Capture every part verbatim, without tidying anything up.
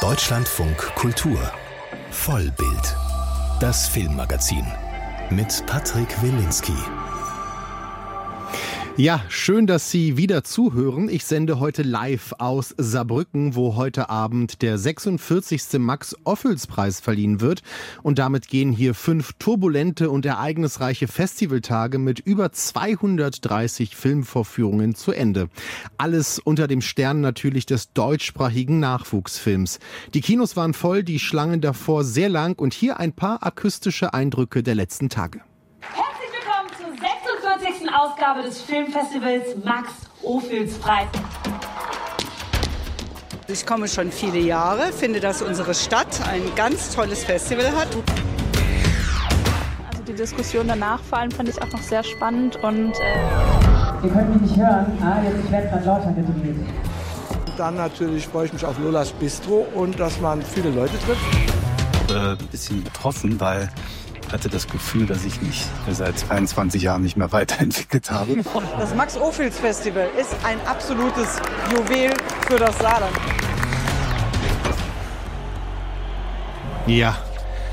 Deutschlandfunk Kultur Vollbild, das Filmmagazin mit Patrick Wilinski. Ja, schön, dass Sie wieder zuhören. Ich sende heute live aus Saarbrücken, wo heute Abend der sechsundvierzigste Max-Ophüls-Preis verliehen wird. Und damit gehen hier fünf turbulente und ereignisreiche Festivaltage mit über zweihundertdreißig Filmvorführungen zu Ende. Alles unter dem Stern natürlich des deutschsprachigen Nachwuchsfilms. Die Kinos waren voll, die Schlangen davor sehr lang und hier ein paar akustische Eindrücke der letzten Tage. sechsundvierzigste Ausgabe des Filmfestivals Max-Ophüls-Preis. Ich komme schon viele Jahre, finde, dass unsere Stadt ein ganz tolles Festival hat. Also die Diskussion danach vor allem fand ich auch noch sehr spannend und äh Ihr könnt mich nicht hören, ah, jetzt wird man lauter gedreht. Dann natürlich freue ich mich auf Lolas Bistro und dass man viele Leute trifft. Ich bin ein bisschen betroffen, weil ich hatte das Gefühl, dass ich mich seit zweiundzwanzig Jahren nicht mehr weiterentwickelt habe. Das Max-Ophüls-Festival ist ein absolutes Juwel für das Saarland. Ja.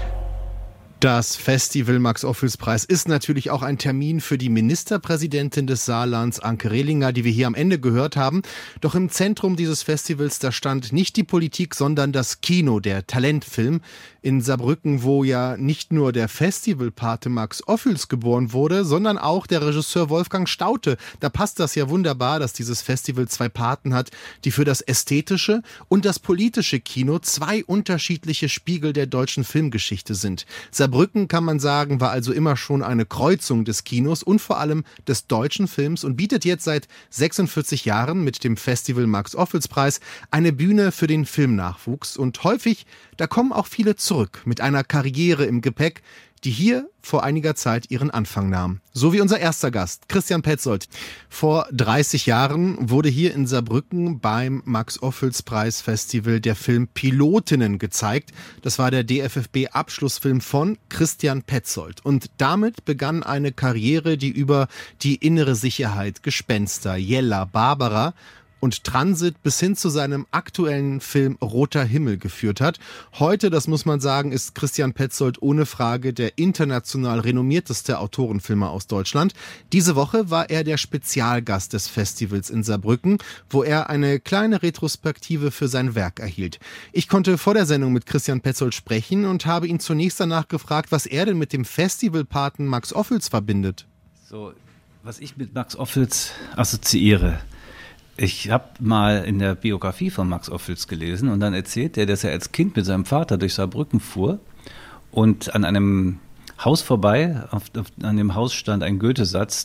Das Festival Max-Ophüls-Preis ist natürlich auch ein Termin für die Ministerpräsidentin des Saarlands, Anke Rehlinger, die wir hier am Ende gehört haben. Doch im Zentrum dieses Festivals, da stand nicht die Politik, sondern das Kino, der Talentfilm. In Saarbrücken, wo ja nicht nur der Festivalpate Max Ophüls geboren wurde, sondern auch der Regisseur Wolfgang Staudte. Da passt das ja wunderbar, dass dieses Festival zwei Paten hat, die für das ästhetische und das politische Kino zwei unterschiedliche Spiegel der deutschen Filmgeschichte sind. Saarbrücken, kann man sagen, war also immer schon eine Kreuzung des Kinos und vor allem des deutschen Films und bietet jetzt seit sechsundvierzig Jahren mit dem Festival Max-Ophüls-Preis eine Bühne für den Filmnachwuchs. Und häufig, da kommen auch viele zurück mit einer Karriere im Gepäck, die hier vor einiger Zeit ihren Anfang nahm. So wie unser erster Gast, Christian Petzold. Vor dreißig Jahren wurde hier in Saarbrücken beim Max-Ophüls-Preis-Festival der Film Pilotinnen gezeigt. Das war der D F F B-Abschlussfilm von Christian Petzold. Und damit begann eine Karriere, die über die innere Sicherheit, Gespenster, Jella, Barbara und Transit bis hin zu seinem aktuellen Film Roter Himmel geführt hat. Heute, das muss man sagen, ist Christian Petzold ohne Frage der international renommierteste Autorenfilmer aus Deutschland. Diese Woche war er der Spezialgast des Festivals in Saarbrücken, wo er eine kleine Retrospektive für sein Werk erhielt. Ich konnte vor der Sendung mit Christian Petzold sprechen und habe ihn zunächst danach gefragt, was er denn mit dem Festivalpaten Max Ophüls verbindet. So, was ich mit Max Ophüls assoziiere. Ich habe mal in der Biografie von Max Ophüls gelesen und dann erzählt er, dass er als Kind mit seinem Vater durch Saarbrücken fuhr und an einem Haus vorbei, auf, auf, an dem Haus stand ein Goethe-Satz,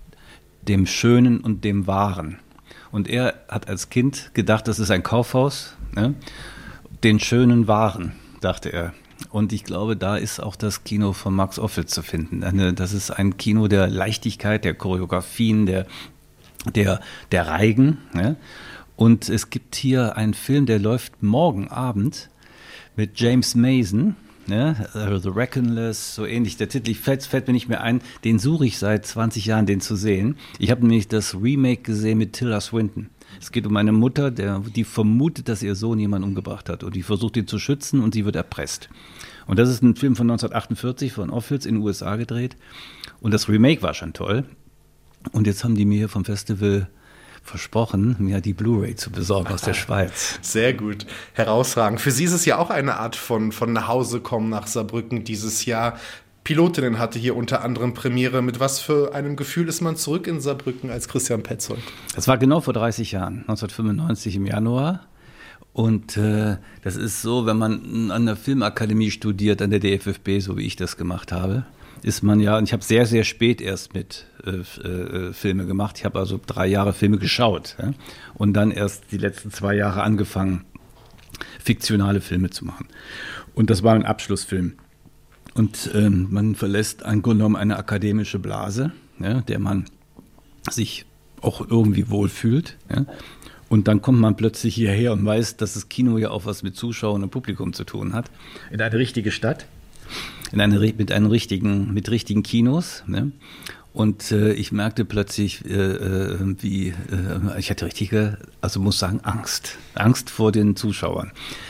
dem Schönen und dem Wahren. Und er hat als Kind gedacht, das ist ein Kaufhaus, ne? Den schönen Waren, dachte er. Und ich glaube, da ist auch das Kino von Max Ophüls zu finden. Das ist ein Kino der Leichtigkeit, der Choreografien, der Der, der Reigen. Ja. Und es gibt hier einen Film, der läuft morgen Abend mit James Mason, ja, The Reckonless, so ähnlich. Der Titel fällt, fällt mir nicht mehr ein. Den suche ich seit zwanzig Jahren, den zu sehen. Ich habe nämlich das Remake gesehen mit Tilda Swinton. Es geht um eine Mutter, der, die vermutet, dass ihr Sohn jemanden umgebracht hat. Und die versucht, ihn zu schützen und sie wird erpresst. Und das ist ein Film von neunzehnhundertachtundvierzig von Ophüls in den U S A gedreht. Und das Remake war schon toll. Und jetzt haben die mir vom Festival versprochen, mir die Blu-ray zu besorgen aus der Schweiz. Sehr gut, herausragend. Für Sie ist es ja auch eine Art von, von nach Hause kommen nach Saarbrücken dieses Jahr. Pilotinnen hatte hier unter anderem Premiere. Mit was für einem Gefühl ist man zurück in Saarbrücken als Christian Petzold? Das war genau vor dreißig Jahren, neunzehnhundertfünfundneunzig im Januar. Und äh, das ist so, wenn man an der Filmakademie studiert, an der D F F B, so wie ich das gemacht habe, ist man ja, und ich habe sehr, sehr spät erst mit äh, äh, Filme gemacht. Ich habe also drei Jahre Filme geschaut, ja? Und dann erst die letzten zwei Jahre angefangen, fiktionale Filme zu machen. Und das war ein Abschlussfilm. Und ähm, man verlässt im Grunde genommen eine akademische Blase, ja, der man sich auch irgendwie wohlfühlt. Ja? Und dann kommt man plötzlich hierher und weiß, dass das Kino ja auch was mit Zuschauern und Publikum zu tun hat. In eine richtige Stadt. In eine, mit einem richtigen, mit richtigen Kinos, ne? Und äh, ich merkte plötzlich, äh, wie, äh, ich hatte richtige, also muss sagen, Angst. Angst vor den Zuschauern.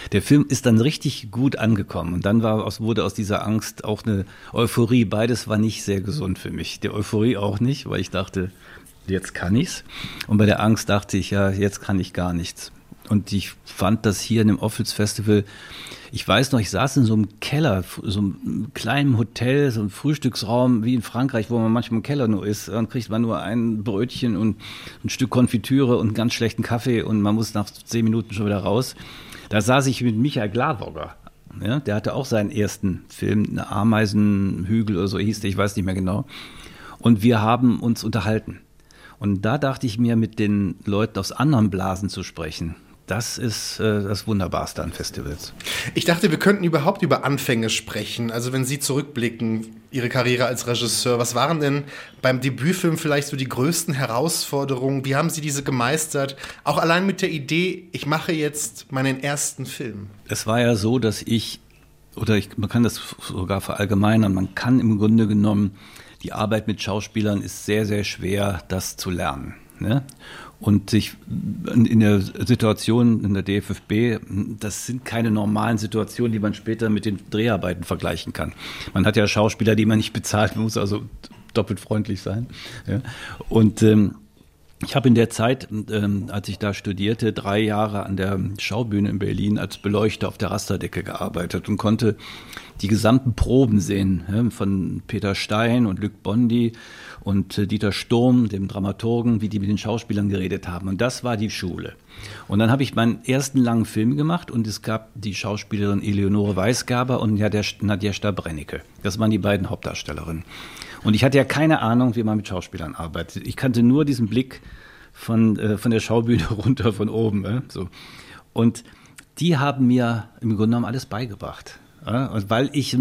Der Film ist dann richtig gut angekommen und dann war, wurde aus dieser Angst auch eine Euphorie. Beides war nicht sehr gesund für mich. Die Euphorie auch nicht, weil ich dachte, jetzt kann ich's. Und bei der Angst dachte ich, ja, jetzt kann ich gar nichts. Und ich fand das hier in dem Ophüls Festival, ich weiß noch, ich saß in so einem Keller, so einem kleinen Hotel, so einem Frühstücksraum wie in Frankreich, wo man manchmal im Keller nur ist. Dann kriegt man nur ein Brötchen und ein Stück Konfitüre und einen ganz schlechten Kaffee und man muss nach zehn Minuten schon wieder raus. Da saß ich mit Michael Glawogger. Ja, der hatte auch seinen ersten Film, eine Ameisenhügel oder so hieß der, ich weiß nicht mehr genau. Und wir haben uns unterhalten. Und da dachte ich mir, mit den Leuten aus anderen Blasen zu sprechen, das ist äh, das Wunderbarste an Festivals. Ich dachte, wir könnten überhaupt über Anfänge sprechen. Also wenn Sie zurückblicken, Ihre Karriere als Regisseur, was waren denn beim Debütfilm vielleicht so die größten Herausforderungen? Wie haben Sie diese gemeistert? Auch allein mit der Idee, ich mache jetzt meinen ersten Film. Es war ja so, dass ich, oder ich, man kann das sogar verallgemeinern, man kann im Grunde genommen, die Arbeit mit Schauspielern ist sehr, sehr schwer, das zu lernen. Ne? Und sich in der Situation in der D F F B, das sind keine normalen Situationen, die man später mit den Dreharbeiten vergleichen kann. Man hat ja Schauspieler, die man nicht bezahlt, man muss also doppelt freundlich sein. Ja? Und ähm, ich habe in der Zeit, ähm, als ich da studierte, drei Jahre an der Schaubühne in Berlin als Beleuchter auf der Rasterdecke gearbeitet und konnte die gesamten Proben sehen, ja, von Peter Stein und Luc Bondy und äh, Dieter Sturm, dem Dramaturgen, wie die mit den Schauspielern geredet haben. Und das war die Schule. Und dann habe ich meinen ersten langen Film gemacht und es gab die Schauspielerin Eleonore Weisgerber und ja, der Nadja Stabrennecke. Das waren die beiden Hauptdarstellerinnen. Und ich hatte ja keine Ahnung, wie man mit Schauspielern arbeitet. Ich kannte nur diesen Blick von, äh, von der Schaubühne runter, von oben. Äh, so. Und die haben mir im Grunde genommen alles beigebracht. Ja, weil ich,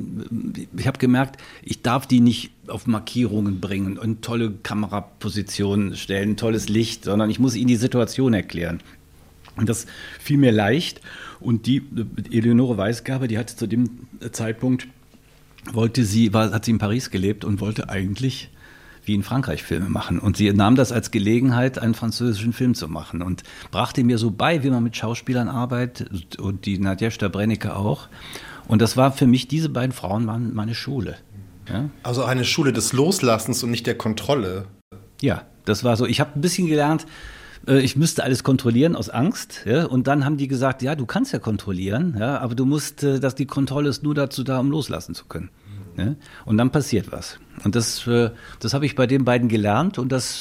ich habe gemerkt, ich darf die nicht auf Markierungen bringen und tolle Kamerapositionen stellen, tolles Licht, sondern ich muss ihnen die Situation erklären. Und das fiel mir leicht. Und die Eleonore Weisgerber, die hatte zu dem Zeitpunkt, wollte sie, war, hat sie in Paris gelebt und wollte eigentlich wie in Frankreich Filme machen. Und sie nahm das als Gelegenheit, einen französischen Film zu machen und brachte mir so bei, wie man mit Schauspielern arbeitet und die Nadja Stabrennecke auch. Und das war für mich, diese beiden Frauen waren meine Schule. Ja? Also eine Schule des Loslassens und nicht der Kontrolle. Ja, das war so. Ich habe ein bisschen gelernt, ich müsste alles kontrollieren aus Angst. Ja? Und dann haben die gesagt, ja, du kannst ja kontrollieren, ja, aber du musst, dass die Kontrolle ist nur dazu da, um loslassen zu können. Ja? Und dann passiert was. Und das, das habe ich bei den beiden gelernt und das,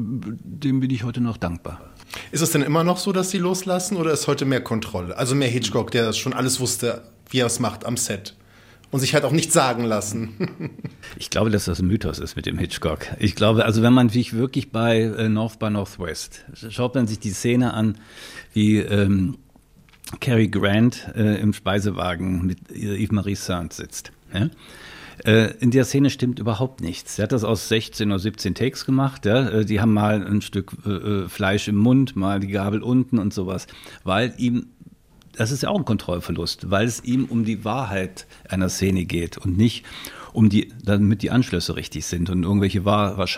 dem bin ich heute noch dankbar. Ist es denn immer noch so, dass Sie loslassen oder ist heute mehr Kontrolle? Also mehr Hitchcock, der schon alles wusste, wie er es macht am Set und sich halt auch nichts sagen lassen. Ich glaube, dass das ein Mythos ist mit dem Hitchcock. Ich glaube, also wenn man sich wirklich bei äh, North by Northwest, schaut man sich die Szene an, wie ähm, Cary Grant äh, im Speisewagen mit Yves-Marie Saint sitzt. Ja? Äh, in der Szene stimmt überhaupt nichts. Er hat das aus sechzehn oder siebzehn Takes gemacht. Ja? Die haben mal ein Stück äh, Fleisch im Mund, mal die Gabel unten und sowas, weil ihm das ist ja auch ein Kontrollverlust, weil es ihm um die Wahrheit einer Szene geht und nicht um die, damit die Anschlüsse richtig sind und irgendwelche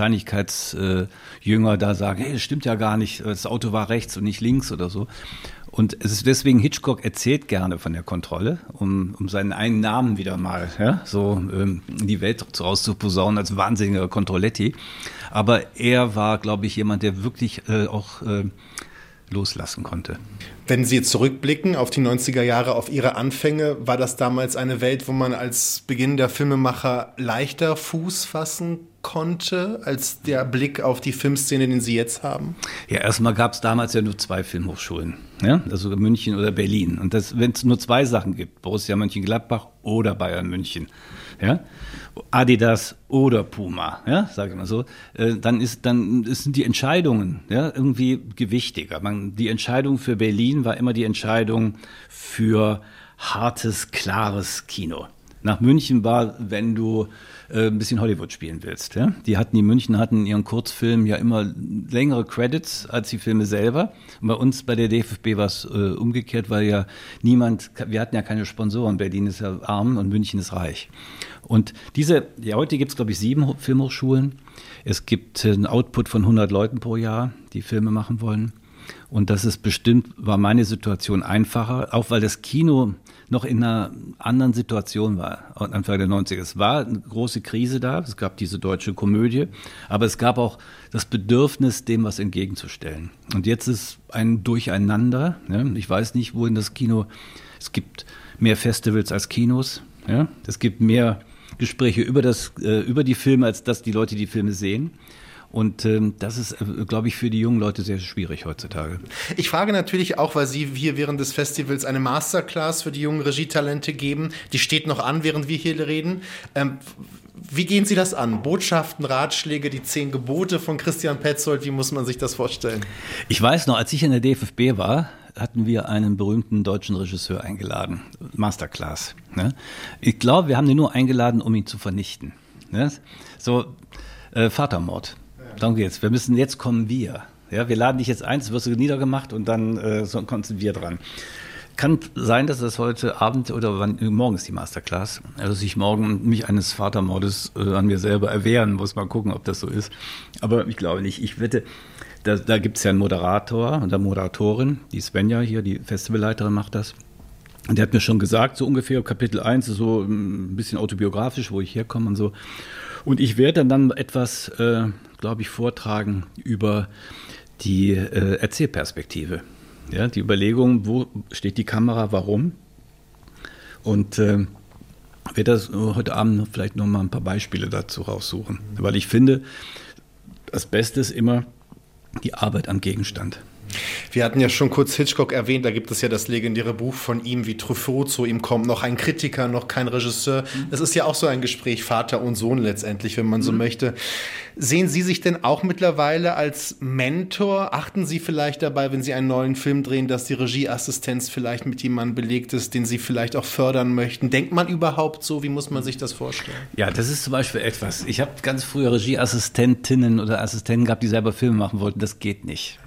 Wahrscheinlichkeitsjünger da sagen, hey, das stimmt ja gar nicht, das Auto war rechts und nicht links oder so. Und es ist deswegen, Hitchcock erzählt gerne von der Kontrolle, um, um seinen einen Namen wieder mal ja, so ähm, in die Welt rauszuposaunen als wahnsinniger Controlletti. Aber er war, glaube ich, jemand, der wirklich äh, auch äh, loslassen konnte. Wenn Sie jetzt zurückblicken auf die neunziger Jahre, auf Ihre Anfänge, war das damals eine Welt, wo man als beginnender Filmemacher leichter Fuß fassen konnte, als der Blick auf die Filmszene, den Sie jetzt haben? Ja, erstmal gab es damals ja nur zwei Filmhochschulen, ja? Also München oder Berlin. Und wenn es nur zwei Sachen gibt, Borussia Mönchengladbach oder Bayern München, ja? Adidas oder Puma, ja, sage ich mal so, äh, dann ist dann sind die Entscheidungen ja, irgendwie gewichtiger. Man, die Entscheidung für Berlin war immer die Entscheidung für hartes, klares Kino. Nach München war, wenn du äh, ein bisschen Hollywood spielen willst. Ja? Die hatten, die München hatten in ihren Kurzfilmen ja immer längere Credits als die Filme selber. Und bei uns bei der D F F B war es äh, umgekehrt, weil ja niemand, wir hatten ja keine Sponsoren. Berlin ist ja arm und München ist reich. Und diese, ja, heute gibt es, glaube ich, sieben Filmhochschulen. Es gibt einen Output von hundert Leuten pro Jahr, die Filme machen wollen. Und das ist bestimmt, war meine Situation einfacher, auch weil das Kino noch in einer anderen Situation war, Anfang der neunziger. Es war eine große Krise da, es gab diese deutsche Komödie, aber es gab auch das Bedürfnis, dem was entgegenzustellen. Und jetzt ist ein Durcheinander. Ne? Ich weiß nicht, wohin das Kino, es gibt mehr Festivals als Kinos, ja? Es gibt mehr Gespräche über, das, äh, über die Filme, als dass die Leute die Filme sehen. Und ähm, das ist, äh, glaube ich, für die jungen Leute sehr schwierig heutzutage. Ich frage natürlich auch, weil Sie hier während des Festivals eine Masterclass für die jungen Regietalente geben. Die steht noch an, während wir hier reden. Ähm, wie gehen Sie das an? Botschaften, Ratschläge, die zehn Gebote von Christian Petzold, wie muss man sich das vorstellen? Ich weiß noch, als ich in der D F F B war, hatten wir einen berühmten deutschen Regisseur eingeladen, Masterclass. Ne? Ich glaube, wir haben den nur eingeladen, um ihn zu vernichten. Ne? So, äh, Vatermord. Darum geht's. Wir müssen, jetzt kommen wir. Ja, wir laden dich jetzt ein, es wirst du niedergemacht und dann äh, so, kommen wir dran. Kann sein, dass das heute Abend oder wann, morgen ist die Masterclass, also dass ich morgen mich eines Vatermordes äh, an mir selber erwehren muss. Mal gucken, ob das so ist. Aber ich glaube nicht. Ich wette, da, da gibt es ja einen Moderator und eine Moderatorin, die Svenja hier, die Festivalleiterin macht das. Und der hat mir schon gesagt, so ungefähr Kapitel eins, so ein bisschen autobiografisch, wo ich herkomme und so. Und ich werde dann, dann etwas, äh, glaube ich, vortragen über die äh, Erzählperspektive. Ja, die Überlegung, wo steht die Kamera, warum? Und äh, werde das heute Abend vielleicht noch mal ein paar Beispiele dazu raussuchen. Weil ich finde, das Beste ist immer die Arbeit am Gegenstand. Wir hatten ja schon kurz Hitchcock erwähnt, da gibt es ja das legendäre Buch von ihm, wie Truffaut zu ihm kommt, noch ein Kritiker, noch kein Regisseur. Das ist ja auch so ein Gespräch Vater und Sohn letztendlich, wenn man so mhm. möchte. Sehen Sie sich denn auch mittlerweile als Mentor? Achten Sie vielleicht dabei, wenn Sie einen neuen Film drehen, dass die Regieassistenz vielleicht mit jemandem belegt ist, den Sie vielleicht auch fördern möchten? Denkt man überhaupt so? Wie muss man sich das vorstellen? Ja, das ist zum Beispiel etwas. Ich habe ganz früher Regieassistentinnen oder Assistenten gehabt, die selber Filme machen wollten. Das geht nicht.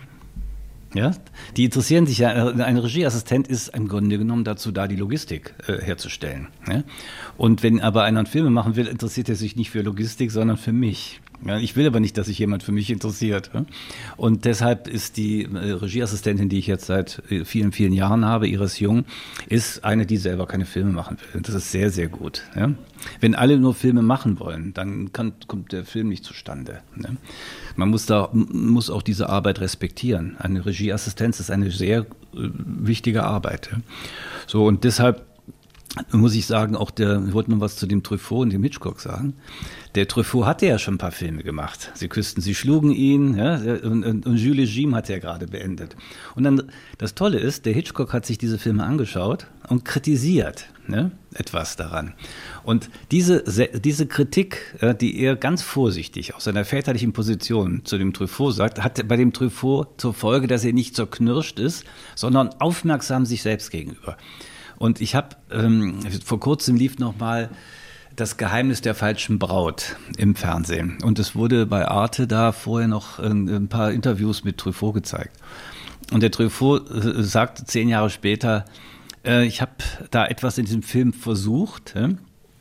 Ja, die interessieren sich ja, ein Regieassistent ist im Grunde genommen dazu da, die Logistik äh, herzustellen. Ja? Und wenn aber einer einen Film machen will, interessiert er sich nicht für Logistik, sondern für mich. Ja, ich will aber nicht, dass sich jemand für mich interessiert. Ja? Und deshalb ist die äh, Regieassistentin, die ich jetzt seit äh, vielen, vielen Jahren habe, Iris Jung, ist eine, die selber keine Filme machen will. Das ist sehr, sehr gut. Ja? Wenn alle nur Filme machen wollen, dann kann, kommt der Film nicht zustande. Ne? Man muss da muss auch diese Arbeit respektieren. Eine Regieassistenz ist eine sehr äh, wichtige Arbeit. Ja? So, und deshalb muss ich sagen, auch der, ich wollte noch was zu dem Truffaut und dem Hitchcock sagen. Der Truffaut hatte ja schon ein paar Filme gemacht. Sie küssten, sie schlugen ihn, ja, und, und, und Jules Legime hat er gerade beendet. Und dann, das Tolle ist, der Hitchcock hat sich diese Filme angeschaut und kritisiert, ne, etwas daran. Und diese, diese Kritik, die er ganz vorsichtig aus seiner väterlichen Position zu dem Truffaut sagt, hat bei dem Truffaut zur Folge, dass er nicht zerknirscht ist, sondern aufmerksam sich selbst gegenüber. Und ich habe, ähm, vor kurzem lief noch mal Das Geheimnis der falschen Braut im Fernsehen. Und es wurde bei Arte da vorher noch ein, ein paar Interviews mit Truffaut gezeigt. Und der Truffaut äh, sagt zehn Jahre später, äh, ich habe da etwas in diesem Film versucht, äh,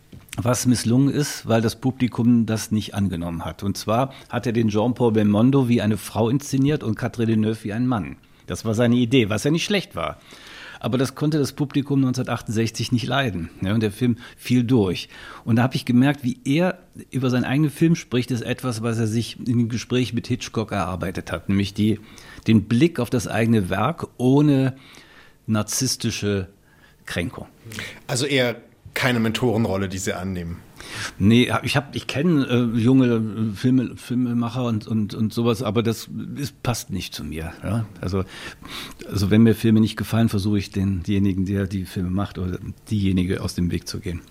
was misslungen ist, weil das Publikum das nicht angenommen hat. Und zwar hat er den Jean-Paul Belmondo wie eine Frau inszeniert und Catherine Deneuve wie ein Mann. Das war seine Idee, was ja nicht schlecht war. Aber das konnte das Publikum neunzehnhundertachtundsechzig nicht leiden. Ja, und der Film fiel durch. Und da habe ich gemerkt, wie er über seinen eigenen Film spricht, ist etwas, was er sich in dem Gespräch mit Hitchcock erarbeitet hat. Nämlich die, den Blick auf das eigene Werk ohne narzisstische Kränkung. Also eher keine Mentorenrolle, die Sie annehmen. Nee, ich, hab, ich kenne äh, junge Filme, Filmemacher und, und, und sowas, aber das ist, passt nicht zu mir. Ja? Also, also wenn mir Filme nicht gefallen, versuche ich denjenigen, der die Filme macht, oder diejenige aus dem Weg zu gehen.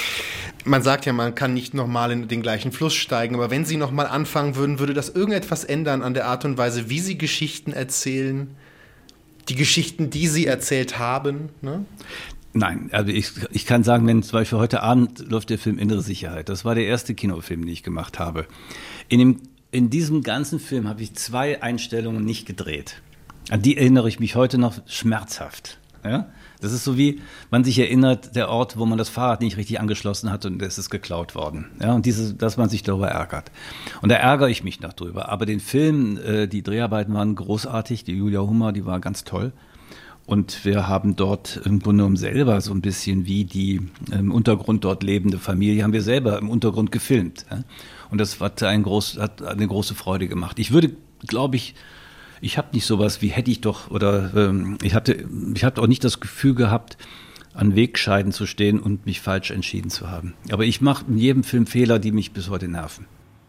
Man sagt ja, man kann nicht nochmal in den gleichen Fluss steigen, aber wenn Sie nochmal anfangen würden, würde das irgendetwas ändern an der Art und Weise, wie Sie Geschichten erzählen? Die Geschichten, die Sie erzählt haben? Ne? Nein, also ich, ich kann sagen, wenn zum Beispiel heute Abend läuft der Film Innere Sicherheit. Das war der erste Kinofilm, den ich gemacht habe. In, dem, in diesem ganzen Film habe ich zwei Einstellungen nicht gedreht. An die erinnere ich mich heute noch schmerzhaft. Ja? Das ist so wie, man sich erinnert, der Ort, wo man das Fahrrad nicht richtig angeschlossen hat und es ist geklaut worden. Ja? Und diese, dass man sich darüber ärgert. Und da ärgere ich mich noch drüber. Aber den Film, äh, die Dreharbeiten waren großartig. Die Julia Hummer, die war ganz toll. Und wir haben dort im Grunde genommen selber so ein bisschen wie die im Untergrund dort lebende Familie, haben wir selber im Untergrund gefilmt. Ja? Und das hat, ein groß, hat eine große Freude gemacht. Ich würde, glaube ich, ich habe nicht sowas wie hätte ich doch, oder ähm, ich hatte, ich hatte auch nicht das Gefühl gehabt, an Wegscheiden zu stehen und mich falsch entschieden zu haben. Aber ich mache in jedem Film Fehler, die mich bis heute nerven.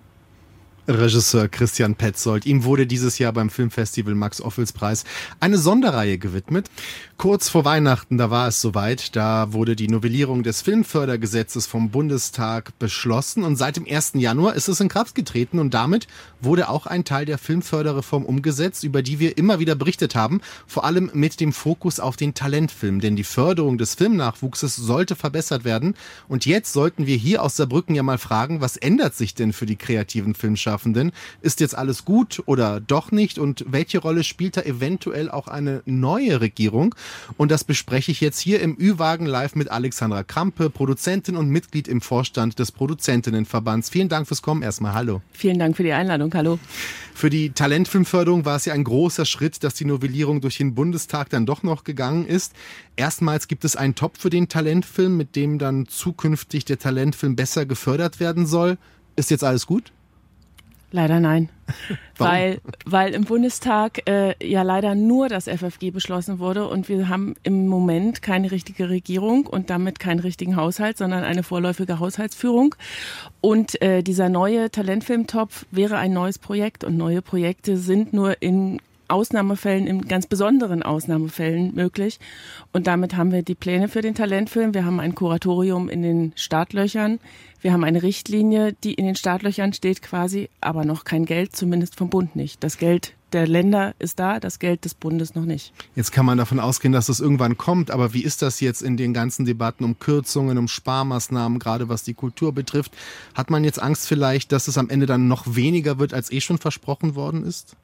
Regisseur Christian Petzold. Ihm wurde dieses Jahr beim Filmfestival Max-Ophüls-Preis eine Sonderreihe gewidmet. Kurz vor Weihnachten, da war es soweit, da wurde die Novellierung des Filmfördergesetzes vom Bundestag beschlossen und seit dem ersten Januar ist es in Kraft getreten und damit wurde auch ein Teil der Filmförderreform umgesetzt, über die wir immer wieder berichtet haben, vor allem mit dem Fokus auf den Talentfilm, denn die Förderung des Filmnachwuchses sollte verbessert werden und jetzt sollten wir hier aus Saarbrücken ja mal fragen, was ändert sich denn für die kreativen Filmschaffenden? Ist jetzt alles gut oder doch nicht? Und welche Rolle spielt da eventuell auch eine neue Regierung? Und das bespreche ich jetzt hier im Ü-Wagen live mit Alexandra Krampe, Produzentin und Mitglied im Vorstand des Produzentinnenverbands. Vielen Dank fürs Kommen erstmal. Hallo. Vielen Dank für die Einladung. Hallo. Für die Talentfilmförderung war es ja ein großer Schritt, dass die Novellierung durch den Bundestag dann doch noch gegangen ist. Erstmals gibt es einen Topf für den Talentfilm, mit dem dann zukünftig der Talentfilm besser gefördert werden soll. Ist jetzt alles gut? Leider nein, weil, weil im Bundestag äh, ja leider nur das F F G beschlossen wurde und wir haben im Moment keine richtige Regierung und damit keinen richtigen Haushalt, sondern eine vorläufige Haushaltsführung. Und äh, dieser neue Talentfilmtopf wäre ein neues Projekt und neue Projekte sind nur in Ausnahmefällen, in ganz besonderen Ausnahmefällen möglich. Und damit haben wir die Pläne für den Talentfilm. Wir haben ein Kuratorium in den Startlöchern. Wir haben eine Richtlinie, die in den Startlöchern steht quasi, aber noch kein Geld, zumindest vom Bund nicht. Das Geld der Länder ist da, das Geld des Bundes noch nicht. Jetzt kann man davon ausgehen, dass es irgendwann kommt, aber wie ist das jetzt in den ganzen Debatten um Kürzungen, um Sparmaßnahmen, gerade was die Kultur betrifft? Hat man jetzt Angst vielleicht, dass es am Ende dann noch weniger wird, als eh schon versprochen worden ist?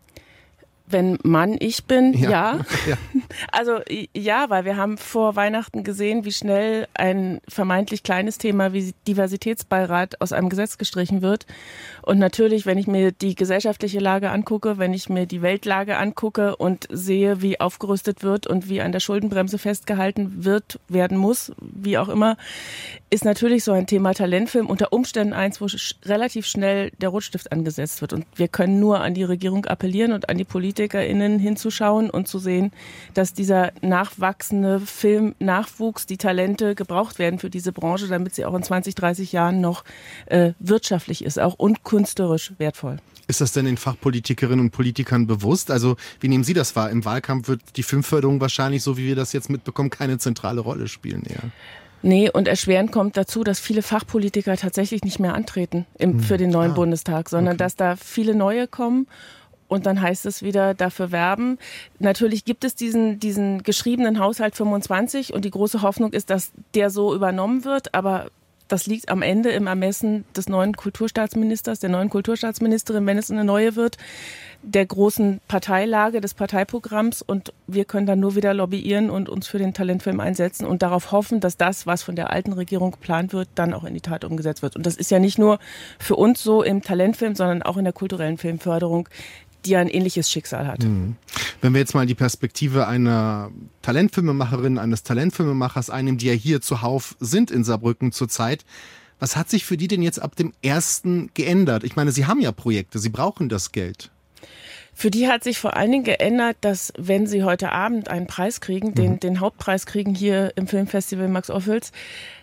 Wenn Mann ich bin, ja. ja. ja. Also ja, weil wir haben vor Weihnachten gesehen, wie schnell ein vermeintlich kleines Thema wie Diversitätsbeirat aus einem Gesetz gestrichen wird. Und natürlich, wenn ich mir die gesellschaftliche Lage angucke, wenn ich mir die Weltlage angucke und sehe, wie aufgerüstet wird und wie an der Schuldenbremse festgehalten wird, werden muss, wie auch immer, ist natürlich so ein Thema Talentfilm unter Umständen eins, wo sch- relativ schnell der Rotstift angesetzt wird. Und wir können nur an die Regierung appellieren und an die PolitikerInnen hinzuschauen und zu sehen, dass dieser nachwachsende Filmnachwuchs, die Talente gebraucht werden für diese Branche, damit sie auch in zwanzig, dreißig Jahren noch äh, wirtschaftlich ist, auch und künstlerisch wertvoll. Ist das denn den Fachpolitikerinnen und Politikern bewusst? Also wie nehmen Sie das wahr? Im Wahlkampf wird die Filmförderung wahrscheinlich, so wie wir das jetzt mitbekommen, keine zentrale Rolle spielen eher. Nee, und erschwerend kommt dazu, dass viele Fachpolitiker tatsächlich nicht mehr antreten im, hm. für den neuen ah, Bundestag, sondern okay. dass da viele neue kommen. Und dann heißt es wieder dafür werben. Natürlich gibt es diesen, diesen geschriebenen Haushalt fünfundzwanzig und die große Hoffnung ist, dass der so übernommen wird. Aber das liegt am Ende im Ermessen des neuen Kulturstaatsministers, der neuen Kulturstaatsministerin, wenn es eine neue wird, der großen Parteilage, des Parteiprogramms. Und wir können dann nur wieder lobbyieren und uns für den Talentfilm einsetzen und darauf hoffen, dass das, was von der alten Regierung geplant wird, dann auch in die Tat umgesetzt wird. Und das ist ja nicht nur für uns so im Talentfilm, sondern auch in der kulturellen Filmförderung, die ein ähnliches Schicksal hat. Wenn wir jetzt mal die Perspektive einer Talentfilmemacherin, eines Talentfilmemachers einnehmen, die ja hier zuhauf sind in Saarbrücken zurzeit, was hat sich für die denn jetzt ab dem ersten geändert? Ich meine, Sie haben ja Projekte, Sie brauchen das Geld. Für die hat sich vor allen Dingen geändert, dass wenn sie heute Abend einen Preis kriegen, den, mhm. den Hauptpreis kriegen hier im Filmfestival Max-Ophüls,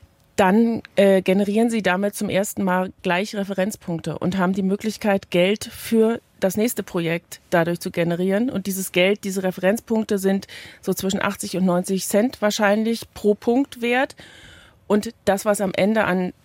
dann äh, generieren sie damit zum ersten Mal gleich Referenzpunkte und haben die Möglichkeit, Geld für das nächste Projekt dadurch zu generieren. Und dieses Geld, diese Referenzpunkte sind so zwischen achtzig und neunzig Cent wahrscheinlich pro Punkt wert. Und das, was am Ende an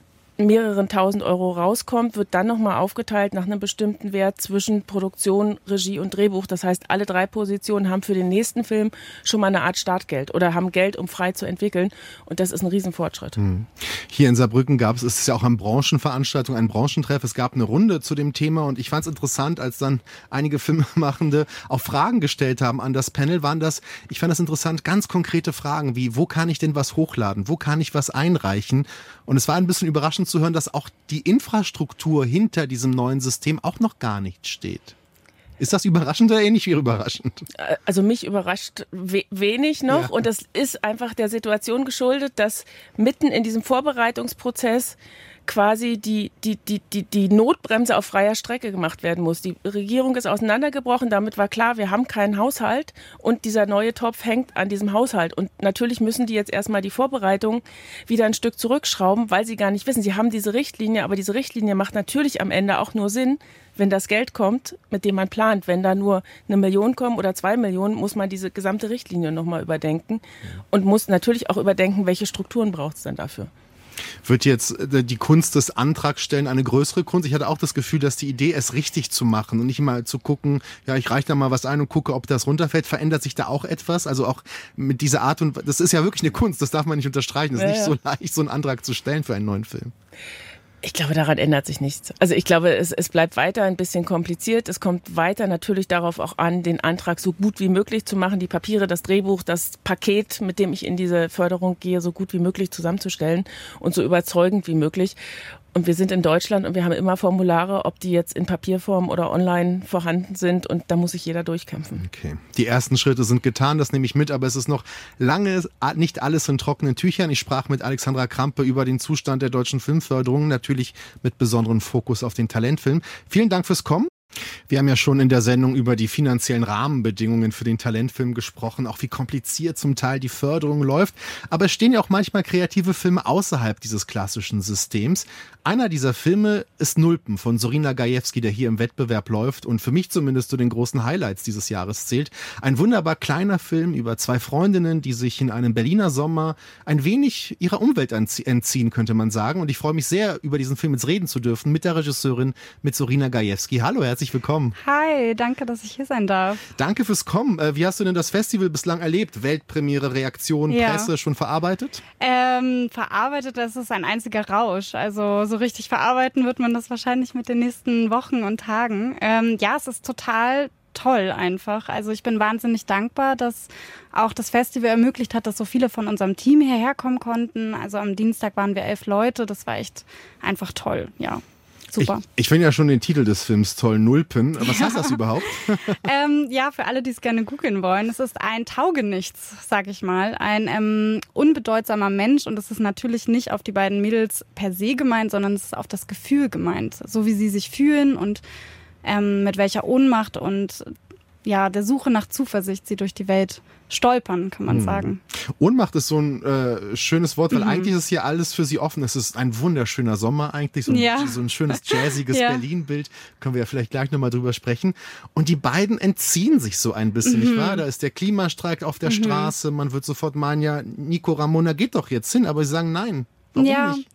mehreren tausend Euro rauskommt, wird dann nochmal aufgeteilt nach einem bestimmten Wert zwischen Produktion, Regie und Drehbuch. Das heißt, alle drei Positionen haben für den nächsten Film schon mal eine Art Startgeld oder haben Geld, um frei zu entwickeln. Und das ist ein Riesenfortschritt. Hm. Hier in Saarbrücken gab es, es ist ja auch eine Branchenveranstaltung, ein Branchentreff. Es gab eine Runde zu dem Thema und ich fand es interessant, als dann einige Filmemachende auch Fragen gestellt haben an das Panel, waren das, ich fand das interessant, ganz konkrete Fragen wie, wo kann ich denn was hochladen? Wo kann ich was einreichen? Und es war ein bisschen überraschend zu hören, dass auch die Infrastruktur hinter diesem neuen System auch noch gar nicht steht. Ist das überraschend oder ähnlich wie überraschend? Also mich überrascht we- wenig noch. Ja. Und das ist einfach der Situation geschuldet, dass mitten in diesem Vorbereitungsprozess quasi die, die, die, die, die Notbremse auf freier Strecke gemacht werden muss. Die Regierung ist auseinandergebrochen, damit war klar, wir haben keinen Haushalt und dieser neue Topf hängt an diesem Haushalt. Und natürlich müssen die jetzt erstmal die Vorbereitung wieder ein Stück zurückschrauben, weil sie gar nicht wissen, sie haben diese Richtlinie, aber diese Richtlinie macht natürlich am Ende auch nur Sinn, wenn das Geld kommt, mit dem man plant. Wenn da nur eine Million kommen oder zwei Millionen, muss man diese gesamte Richtlinie nochmal überdenken und muss natürlich auch überdenken, welche Strukturen braucht es denn dafür. Wird jetzt die Kunst des Antragstellen eine größere Kunst? Ich hatte auch das Gefühl, dass die Idee, es richtig zu machen und nicht mal zu gucken, ja, ich reiche da mal was ein und gucke, ob das runterfällt, verändert sich da auch etwas? Also auch mit dieser Art und, das ist ja wirklich eine Kunst, das darf man nicht unterstreichen. Es ist ja, nicht ja. so leicht, so einen Antrag zu stellen für einen neuen Film. Ich glaube, daran ändert sich nichts. Also ich glaube, es, es bleibt weiter ein bisschen kompliziert. Es kommt weiter natürlich darauf auch an, den Antrag so gut wie möglich zu machen, die Papiere, das Drehbuch, das Paket, mit dem ich in diese Förderung gehe, so gut wie möglich zusammenzustellen und so überzeugend wie möglich. Und wir sind in Deutschland und wir haben immer Formulare, ob die jetzt in Papierform oder online vorhanden sind. Und da muss sich jeder durchkämpfen. Okay. Die ersten Schritte sind getan, das nehme ich mit. Aber es ist noch lange nicht alles in trockenen Tüchern. Ich sprach mit Alexandra Krampe über den Zustand der deutschen Filmförderung. Natürlich mit besonderem Fokus auf den Talentfilm. Vielen Dank fürs Kommen. Wir haben ja schon in der Sendung über die finanziellen Rahmenbedingungen für den Talentfilm gesprochen, auch wie kompliziert zum Teil die Förderung läuft. Aber es stehen ja auch manchmal kreative Filme außerhalb dieses klassischen Systems. Einer dieser Filme ist Nulpen von Sorina Gajewski, der hier im Wettbewerb läuft und für mich zumindest zu den großen Highlights dieses Jahres zählt. Ein wunderbar kleiner Film über zwei Freundinnen, die sich in einem Berliner Sommer ein wenig ihrer Umwelt entziehen, könnte man sagen. Und ich freue mich sehr, über diesen Film jetzt reden zu dürfen mit der Regisseurin, mit Sorina Gajewski. Hallo, herzlich willkommen. Hi, danke, dass ich hier sein darf. Danke fürs Kommen. Wie hast du denn das Festival bislang erlebt? Weltpremiere, Reaktion, ja. Presse schon verarbeitet? Ähm, verarbeitet, das ist ein einziger Rausch. Also so richtig verarbeiten wird man das wahrscheinlich mit den nächsten Wochen und Tagen. Ähm, ja, es ist total toll einfach. Also ich bin wahnsinnig dankbar, dass auch das Festival ermöglicht hat, dass so viele von unserem Team hierher kommen konnten. Also am Dienstag waren wir elf Leute. Das war echt einfach toll, ja. Super. Ich, ich finde ja schon den Titel des Films toll, Nulpen. Was ja. heißt das überhaupt? ähm, ja, für alle, die es gerne googeln wollen. Es ist ein Taugenichts, sag ich mal. Ein ähm, unbedeutsamer Mensch. Und es ist natürlich nicht auf die beiden Mädels per se gemeint, sondern es ist auf das Gefühl gemeint. So wie sie sich fühlen und ähm, mit welcher Ohnmacht und ja, der Suche nach Zuversicht sie durch die Welt stolpern, kann man mhm. sagen. Ohnmacht ist so ein äh, schönes Wort, weil mhm. eigentlich ist hier alles für sie offen. Es ist ein wunderschöner Sommer eigentlich, so ein, ja. so ein schönes jazziges ja. Berlin-Bild. Können wir ja vielleicht gleich nochmal drüber sprechen. Und die beiden entziehen sich so ein bisschen, mhm. nicht wahr? Da ist der Klimastreik auf der mhm. Straße, man wird sofort meinen, ja, Nico Ramona geht doch jetzt hin, aber sie sagen nein. Warum ja. nicht?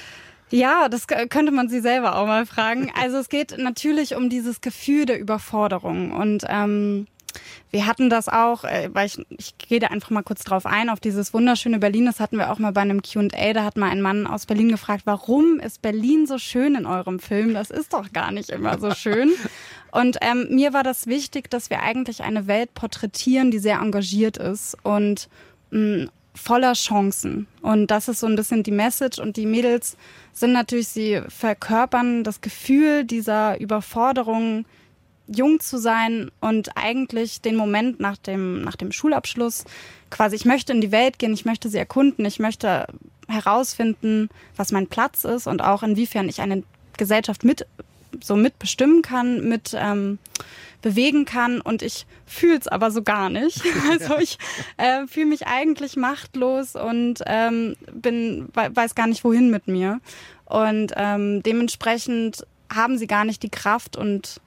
Ja, das könnte man sie selber auch mal fragen. Also es geht natürlich um dieses Gefühl der Überforderung und ähm, wir hatten das auch, weil ich, ich gehe da einfach mal kurz drauf ein, auf dieses wunderschöne Berlin, das hatten wir auch mal bei einem Q und A, da hat mal ein Mann aus Berlin gefragt, warum ist Berlin so schön in eurem Film? Das ist doch gar nicht immer so schön. Und ähm, mir war das wichtig, dass wir eigentlich eine Welt porträtieren, die sehr engagiert ist und mh, voller Chancen. Und das ist so ein bisschen die Message. Und die Mädels sind natürlich, sie verkörpern das Gefühl dieser Überforderung, jung zu sein und eigentlich den Moment nach dem, nach dem Schulabschluss quasi, ich möchte in die Welt gehen, ich möchte sie erkunden, ich möchte herausfinden, was mein Platz ist und auch inwiefern ich eine Gesellschaft mit, so mitbestimmen kann, mit ähm, bewegen kann und ich fühle es aber so gar nicht. Also ich äh, fühle mich eigentlich machtlos und ähm, bin, weiß gar nicht, wohin mit mir. Und ähm, dementsprechend haben sie gar nicht die Kraft und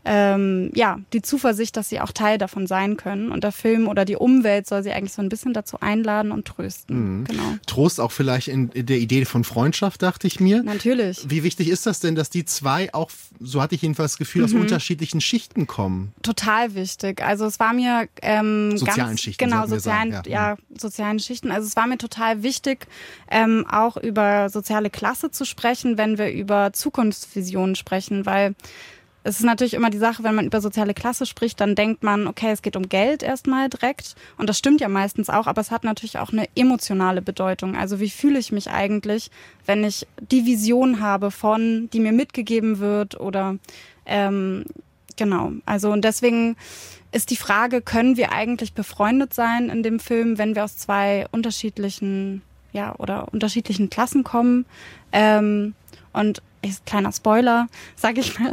ähm, ja, die Zuversicht, dass sie auch Teil davon sein können. Und der Film oder die Umwelt soll sie eigentlich so ein bisschen dazu einladen und trösten. Mhm. Genau. Trost auch vielleicht in, in der Idee von Freundschaft, dachte ich mir. Natürlich. Wie wichtig ist das denn, dass die zwei auch, so hatte ich jedenfalls das Gefühl, aus Mhm. unterschiedlichen Schichten kommen? Total wichtig. Also es war mir ähm, sozialen ganz, Schichten, genau, sollten wir sozialen, sagen, ja. ja. sozialen Schichten. Also es war mir total wichtig, ähm, auch über soziale Klasse zu sprechen, wenn wir über Zukunftsvisionen sprechen, weil es ist natürlich immer die Sache, wenn man über soziale Klasse spricht, dann denkt man, okay, es geht um Geld erstmal direkt. Und das stimmt ja meistens auch, aber es hat natürlich auch eine emotionale Bedeutung. Also wie fühle ich mich eigentlich, wenn ich die Vision habe von, die mir mitgegeben wird oder ähm, genau. Also und deswegen ist die Frage, können wir eigentlich befreundet sein in dem Film, wenn wir aus zwei unterschiedlichen, ja, oder unterschiedlichen Klassen kommen? Ähm, und ist kleiner Spoiler, sag ich mal.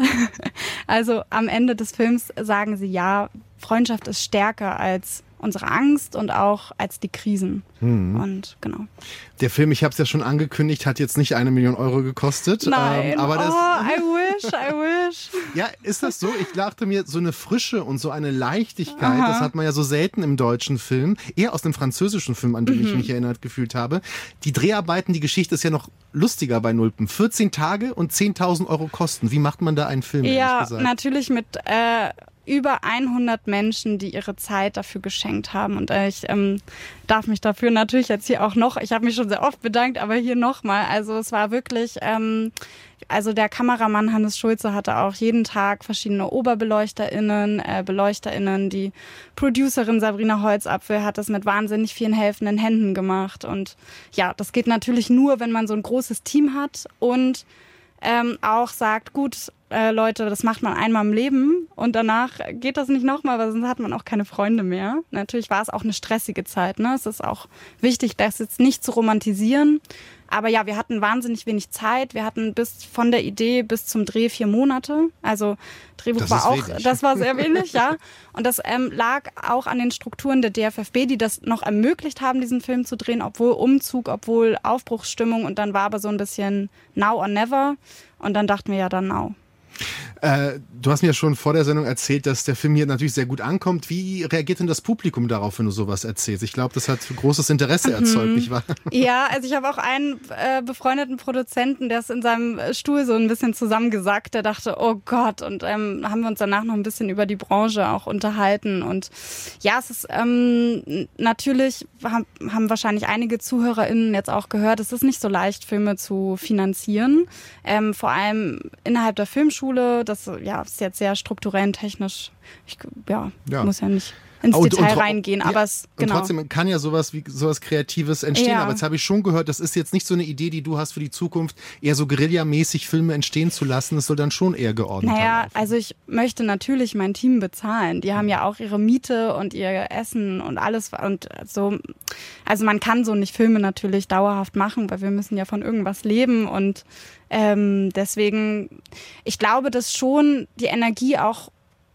Also am Ende des Films sagen sie, ja, Freundschaft ist stärker als unsere Angst und auch als die Krisen. Mhm. Und genau. Der Film, ich habe es ja schon angekündigt, hat jetzt nicht eine Million Euro gekostet. Nein, ähm, aber das, oh, I wish, I wish. Ja, ist das so? Ich dachte mir, so eine Frische und so eine Leichtigkeit, Aha. das hat man ja so selten im deutschen Film, eher aus dem französischen Film, an den Mhm. ich mich erinnert gefühlt habe. Die Dreharbeiten, die Geschichte ist ja noch lustiger bei Nulpen. vierzehn Tage und zehntausend Euro Kosten. Wie macht man da einen Film, ehrlich Ja, gesagt? natürlich mit äh, über hundert Menschen, die ihre Zeit dafür geschenkt haben. Und äh, ich ähm, darf mich dafür natürlich jetzt hier auch noch, ich habe mich schon sehr oft bedankt, aber hier nochmal. Also es war wirklich, ähm, also der Kameramann Hannes Schulze hatte auch jeden Tag verschiedene OberbeleuchterInnen, äh, BeleuchterInnen. Die Producerin Sabrina Holzapfel hat das mit wahnsinnig vielen helfenden Händen gemacht. Und ja, das geht natürlich nur, wenn man so ein großes Team hat und ähm, auch sagt, gut, äh, Leute, das macht man einmal im Leben und danach geht das nicht nochmal, weil sonst hat man auch keine Freunde mehr. Natürlich war es auch eine stressige Zeit, ne? Es ist auch wichtig, das jetzt nicht zu romantisieren. Aber ja, wir hatten wahnsinnig wenig Zeit. Wir hatten bis von der Idee bis zum Dreh vier Monate. Also Drehbuch das war auch, wenig. das war sehr wenig, ja. Und das ähm, lag auch an den Strukturen der D F F B, die das noch ermöglicht haben, diesen Film zu drehen, obwohl Umzug, obwohl Aufbruchsstimmung. Und dann war aber so ein bisschen now or never. Und dann dachten wir ja dann now. Äh, du hast mir ja schon vor der Sendung erzählt, dass der Film hier natürlich sehr gut ankommt. Wie reagiert denn das Publikum darauf, wenn du sowas erzählst? Ich glaube, das hat großes Interesse erzeugt, nicht wahr? Ja, also ich habe auch einen äh, befreundeten Produzenten, der ist in seinem Stuhl so ein bisschen zusammengesackt. Der dachte, oh Gott. Und ähm, haben wir uns danach noch ein bisschen über die Branche auch unterhalten. Und ja, es ist ähm, natürlich, haben, haben wahrscheinlich einige ZuhörerInnen jetzt auch gehört, es ist nicht so leicht, Filme zu finanzieren. Ähm, vor allem innerhalb der Filmschule. Das ja, ist jetzt sehr strukturell und technisch. Ich ja, Ja. muss ja nicht ins Und- Detail und- reingehen, ja, aber es genau. Und trotzdem kann ja sowas wie sowas Kreatives entstehen. Ja. Aber jetzt habe ich schon gehört, das ist jetzt nicht so eine Idee, die du hast für die Zukunft, eher so guerillamäßig Filme entstehen zu lassen. Das soll dann schon eher geordnet Naja, laufen. also ich möchte natürlich mein Team bezahlen. Die haben ja auch ihre Miete und ihr Essen und alles und so. Also man kann so nicht Filme natürlich dauerhaft machen, weil wir müssen ja von irgendwas leben und ähm, deswegen, ich glaube, dass schon die Energie auch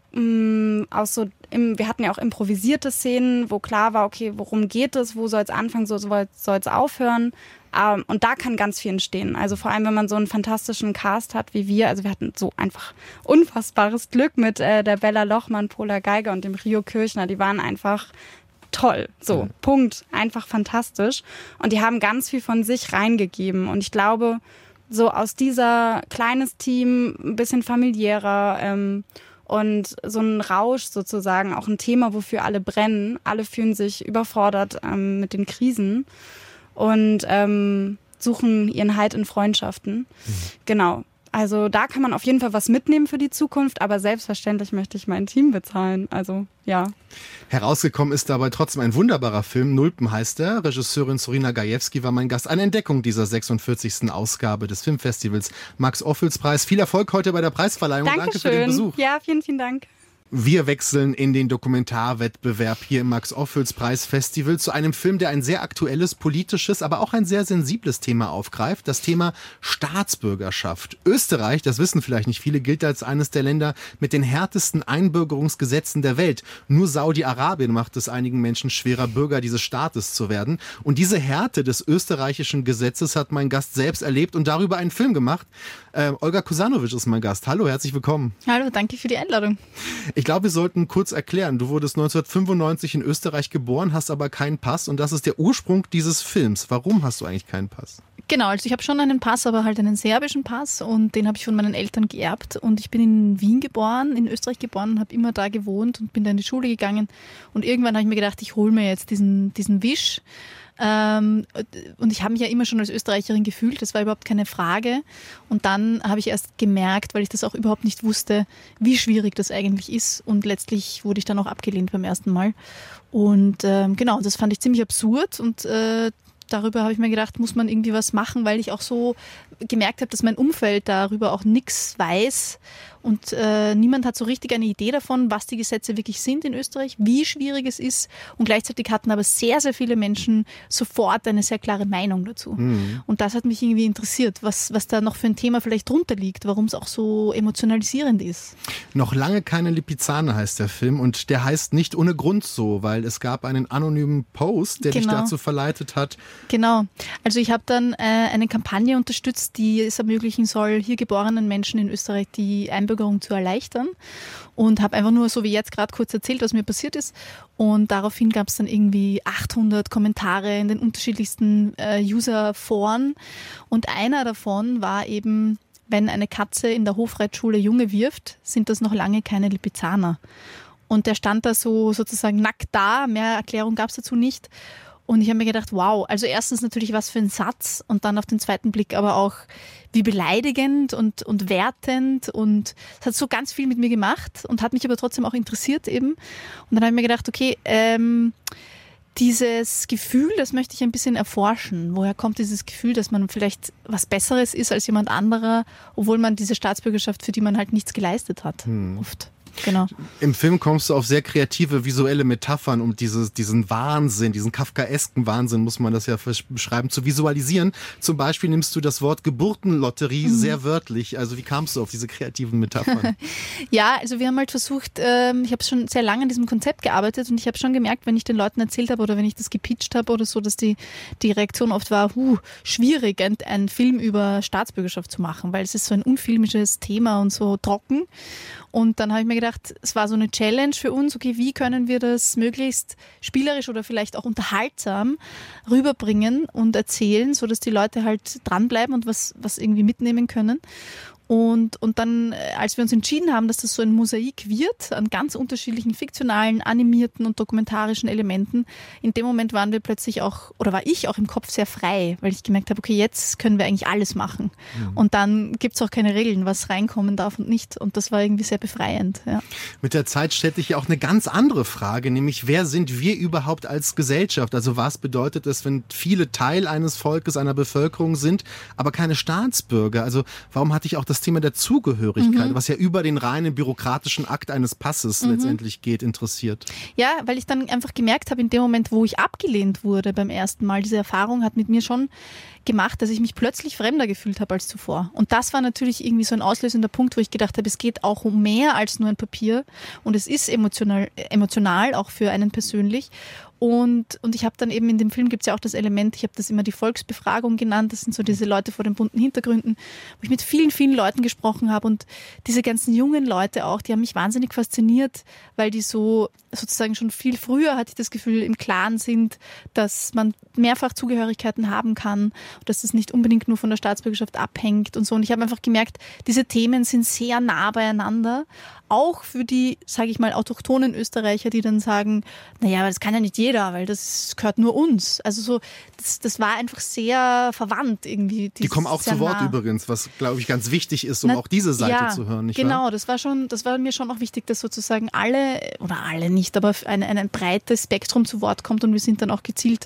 mh, aus so, im, wir hatten ja auch improvisierte Szenen, wo klar war, okay, worum geht es, wo soll es anfangen, so soll es aufhören. Um, und da kann ganz viel entstehen. Also vor allem, wenn man so einen fantastischen Cast hat wie wir. Also wir hatten so einfach unfassbares Glück mit äh, der Bella Lochmann, Pola Geiger und dem Rio Kirchner. Die waren einfach toll. So, mhm. Punkt. Einfach fantastisch. Und die haben ganz viel von sich reingegeben. Und ich glaube, so aus dieser kleines Team, ein bisschen familiärer ähm, und so ein Rausch sozusagen, auch ein Thema, wofür alle brennen. Alle fühlen sich überfordert ähm, mit den Krisen. Und ähm, suchen ihren Halt in Freundschaften. Mhm. Genau. Also da kann man auf jeden Fall was mitnehmen für die Zukunft, aber selbstverständlich möchte ich mein Team bezahlen. Also ja. Herausgekommen ist dabei trotzdem ein wunderbarer Film. Nulpen heißt er. Regisseurin Sorina Gajewski war mein Gast. Eine Entdeckung dieser sechsundvierzigsten Ausgabe des Filmfestivals Max-Ophüls-Preis. Viel Erfolg heute bei der Preisverleihung. Dankeschön. Danke für den Besuch. Ja, vielen, vielen Dank. Wir wechseln in den Dokumentarwettbewerb hier im Max-Ophüls-Preis-Festival zu einem Film, der ein sehr aktuelles, politisches, aber auch ein sehr sensibles Thema aufgreift. Das Thema Staatsbürgerschaft. Österreich, das wissen vielleicht nicht viele, gilt als eines der Länder mit den härtesten Einbürgerungsgesetzen der Welt. Nur Saudi-Arabien macht es einigen Menschen schwerer, Bürger dieses Staates zu werden. Und diese Härte des österreichischen Gesetzes hat mein Gast selbst erlebt und darüber einen Film gemacht. Äh, Olga Kusanovic ist mein Gast. Hallo, herzlich willkommen. Hallo, danke für die Einladung. Ich glaube, wir sollten kurz erklären. Du wurdest neunzehnhundertfünfundneunzig in Österreich geboren, hast aber keinen Pass und das ist der Ursprung dieses Films. Warum hast du eigentlich keinen Pass? Genau, also ich habe schon einen Pass, aber halt einen serbischen Pass und den habe ich von meinen Eltern geerbt und ich bin in Wien geboren, in Österreich geboren, habe immer da gewohnt und bin da in die Schule gegangen und irgendwann habe ich mir gedacht, ich hole mir jetzt diesen, diesen Wisch. Ähm, und ich habe mich ja immer schon als Österreicherin gefühlt, das war überhaupt keine Frage. Und dann habe ich erst gemerkt, weil ich das auch überhaupt nicht wusste, wie schwierig das eigentlich ist. Und letztlich wurde ich dann auch abgelehnt beim ersten Mal. Und ähm, genau, das fand ich ziemlich absurd und äh, darüber habe ich mir gedacht, muss man irgendwie was machen, weil ich auch so gemerkt habe, dass mein Umfeld darüber auch nichts weiß und äh, niemand hat so richtig eine Idee davon, was die Gesetze wirklich sind in Österreich, wie schwierig es ist und gleichzeitig hatten aber sehr, sehr viele Menschen sofort eine sehr klare Meinung dazu. Mhm. Und das hat mich irgendwie interessiert, was, was da noch für ein Thema vielleicht drunter liegt, warum es auch so emotionalisierend ist. Noch lange keine Lipizzaner heißt der Film und der heißt nicht ohne Grund so, weil es gab einen anonymen Post, der genau. dich dazu verleitet hat. Genau. Also ich habe dann äh, eine Kampagne unterstützt, die es ermöglichen soll, hier geborenen Menschen in Österreich die Einbürgerung zu erleichtern und habe einfach nur so wie jetzt gerade kurz erzählt, was mir passiert ist und daraufhin gab es dann irgendwie achthundert Kommentare in den unterschiedlichsten äh, User-Foren und einer davon war eben, wenn eine Katze in der Hofreitschule Junge wirft, sind das noch lange keine Lipizzaner. Und der stand da so sozusagen nackt da, mehr Erklärung gab es dazu nicht. Und ich habe mir gedacht, wow, also erstens natürlich was für ein Satz und dann auf den zweiten Blick aber auch wie beleidigend und, und wertend und es hat so ganz viel mit mir gemacht und hat mich aber trotzdem auch interessiert eben. Und dann habe ich mir gedacht, okay, ähm, dieses Gefühl, das möchte ich ein bisschen erforschen. Woher kommt dieses Gefühl, dass man vielleicht was Besseres ist als jemand anderer, obwohl man diese Staatsbürgerschaft, für die man halt nichts geleistet hat, hm. oft. Genau. Im Film kommst du auf sehr kreative visuelle Metaphern, um dieses, diesen Wahnsinn, diesen kafkaesken Wahnsinn, muss man das ja beschreiben, zu visualisieren. Zum Beispiel nimmst du das Wort Geburtenlotterie mhm. sehr wörtlich. Also wie kamst du auf diese kreativen Metaphern? Ja, also wir haben halt versucht, ähm, ich habe schon sehr lange an diesem Konzept gearbeitet und ich habe schon gemerkt, wenn ich den Leuten erzählt habe oder wenn ich das gepitcht habe oder so, dass die, die Reaktion oft war, huh, schwierig, ein, einen Film über Staatsbürgerschaft zu machen, weil es ist so ein unfilmisches Thema und so trocken. Und dann habe ich mir gedacht, es war so eine Challenge für uns, okay, wie können wir das möglichst spielerisch oder vielleicht auch unterhaltsam rüberbringen und erzählen, sodass die Leute halt dranbleiben und was, was irgendwie mitnehmen können. Und, und dann, als wir uns entschieden haben, dass das so ein Mosaik wird an ganz unterschiedlichen fiktionalen, animierten und dokumentarischen Elementen, in dem Moment waren wir plötzlich auch, oder war ich auch im Kopf sehr frei, weil ich gemerkt habe, okay, jetzt können wir eigentlich alles machen. Mhm. Und dann gibt es auch keine Regeln, was reinkommen darf und nicht. Und das war irgendwie sehr befreiend. Ja. Mit der Zeit stellt sich ja auch eine ganz andere Frage, nämlich wer sind wir überhaupt als Gesellschaft? Also was bedeutet es, wenn viele Teil eines Volkes, einer Bevölkerung sind, aber keine Staatsbürger? Also warum hatte ich auch das Thema der Zugehörigkeit, mhm. was ja über den reinen bürokratischen Akt eines Passes mhm. letztendlich geht, interessiert. Ja, weil ich dann einfach gemerkt habe, in dem Moment, wo ich abgelehnt wurde beim ersten Mal, diese Erfahrung hat mit mir schon gemacht, dass ich mich plötzlich fremder gefühlt habe als zuvor. Und das war natürlich irgendwie so ein auslösender Punkt, wo ich gedacht habe, es geht auch um mehr als nur ein Papier und es ist emotional, emotional auch für einen persönlich. Und, und ich habe dann eben in dem Film gibt es ja auch das Element, ich habe das immer die Volksbefragung genannt, das sind so diese Leute vor den bunten Hintergründen, wo ich mit vielen, vielen Leuten gesprochen habe und diese ganzen jungen Leute auch, die haben mich wahnsinnig fasziniert, weil die so sozusagen schon viel früher, hatte ich das Gefühl, im Klaren sind, dass man mehrfach Zugehörigkeiten haben kann, dass das nicht unbedingt nur von der Staatsbürgerschaft abhängt und so. Und ich habe einfach gemerkt, diese Themen sind sehr nah beieinander, auch für die, sage ich mal, autochthonen Österreicher, die dann sagen, naja, das kann ja nicht jeder, weil das gehört nur uns. Also so, das, das war einfach sehr verwandt irgendwie. Die kommen auch zu Wort nah. Übrigens, was, glaube ich, ganz wichtig ist, um Na, auch diese Seite ja, zu hören. Nicht genau, wahr? das war schon, das war mir schon auch wichtig, dass sozusagen alle, oder alle nicht, aber ein, ein breites Spektrum zu Wort kommt und wir sind dann auch gezielt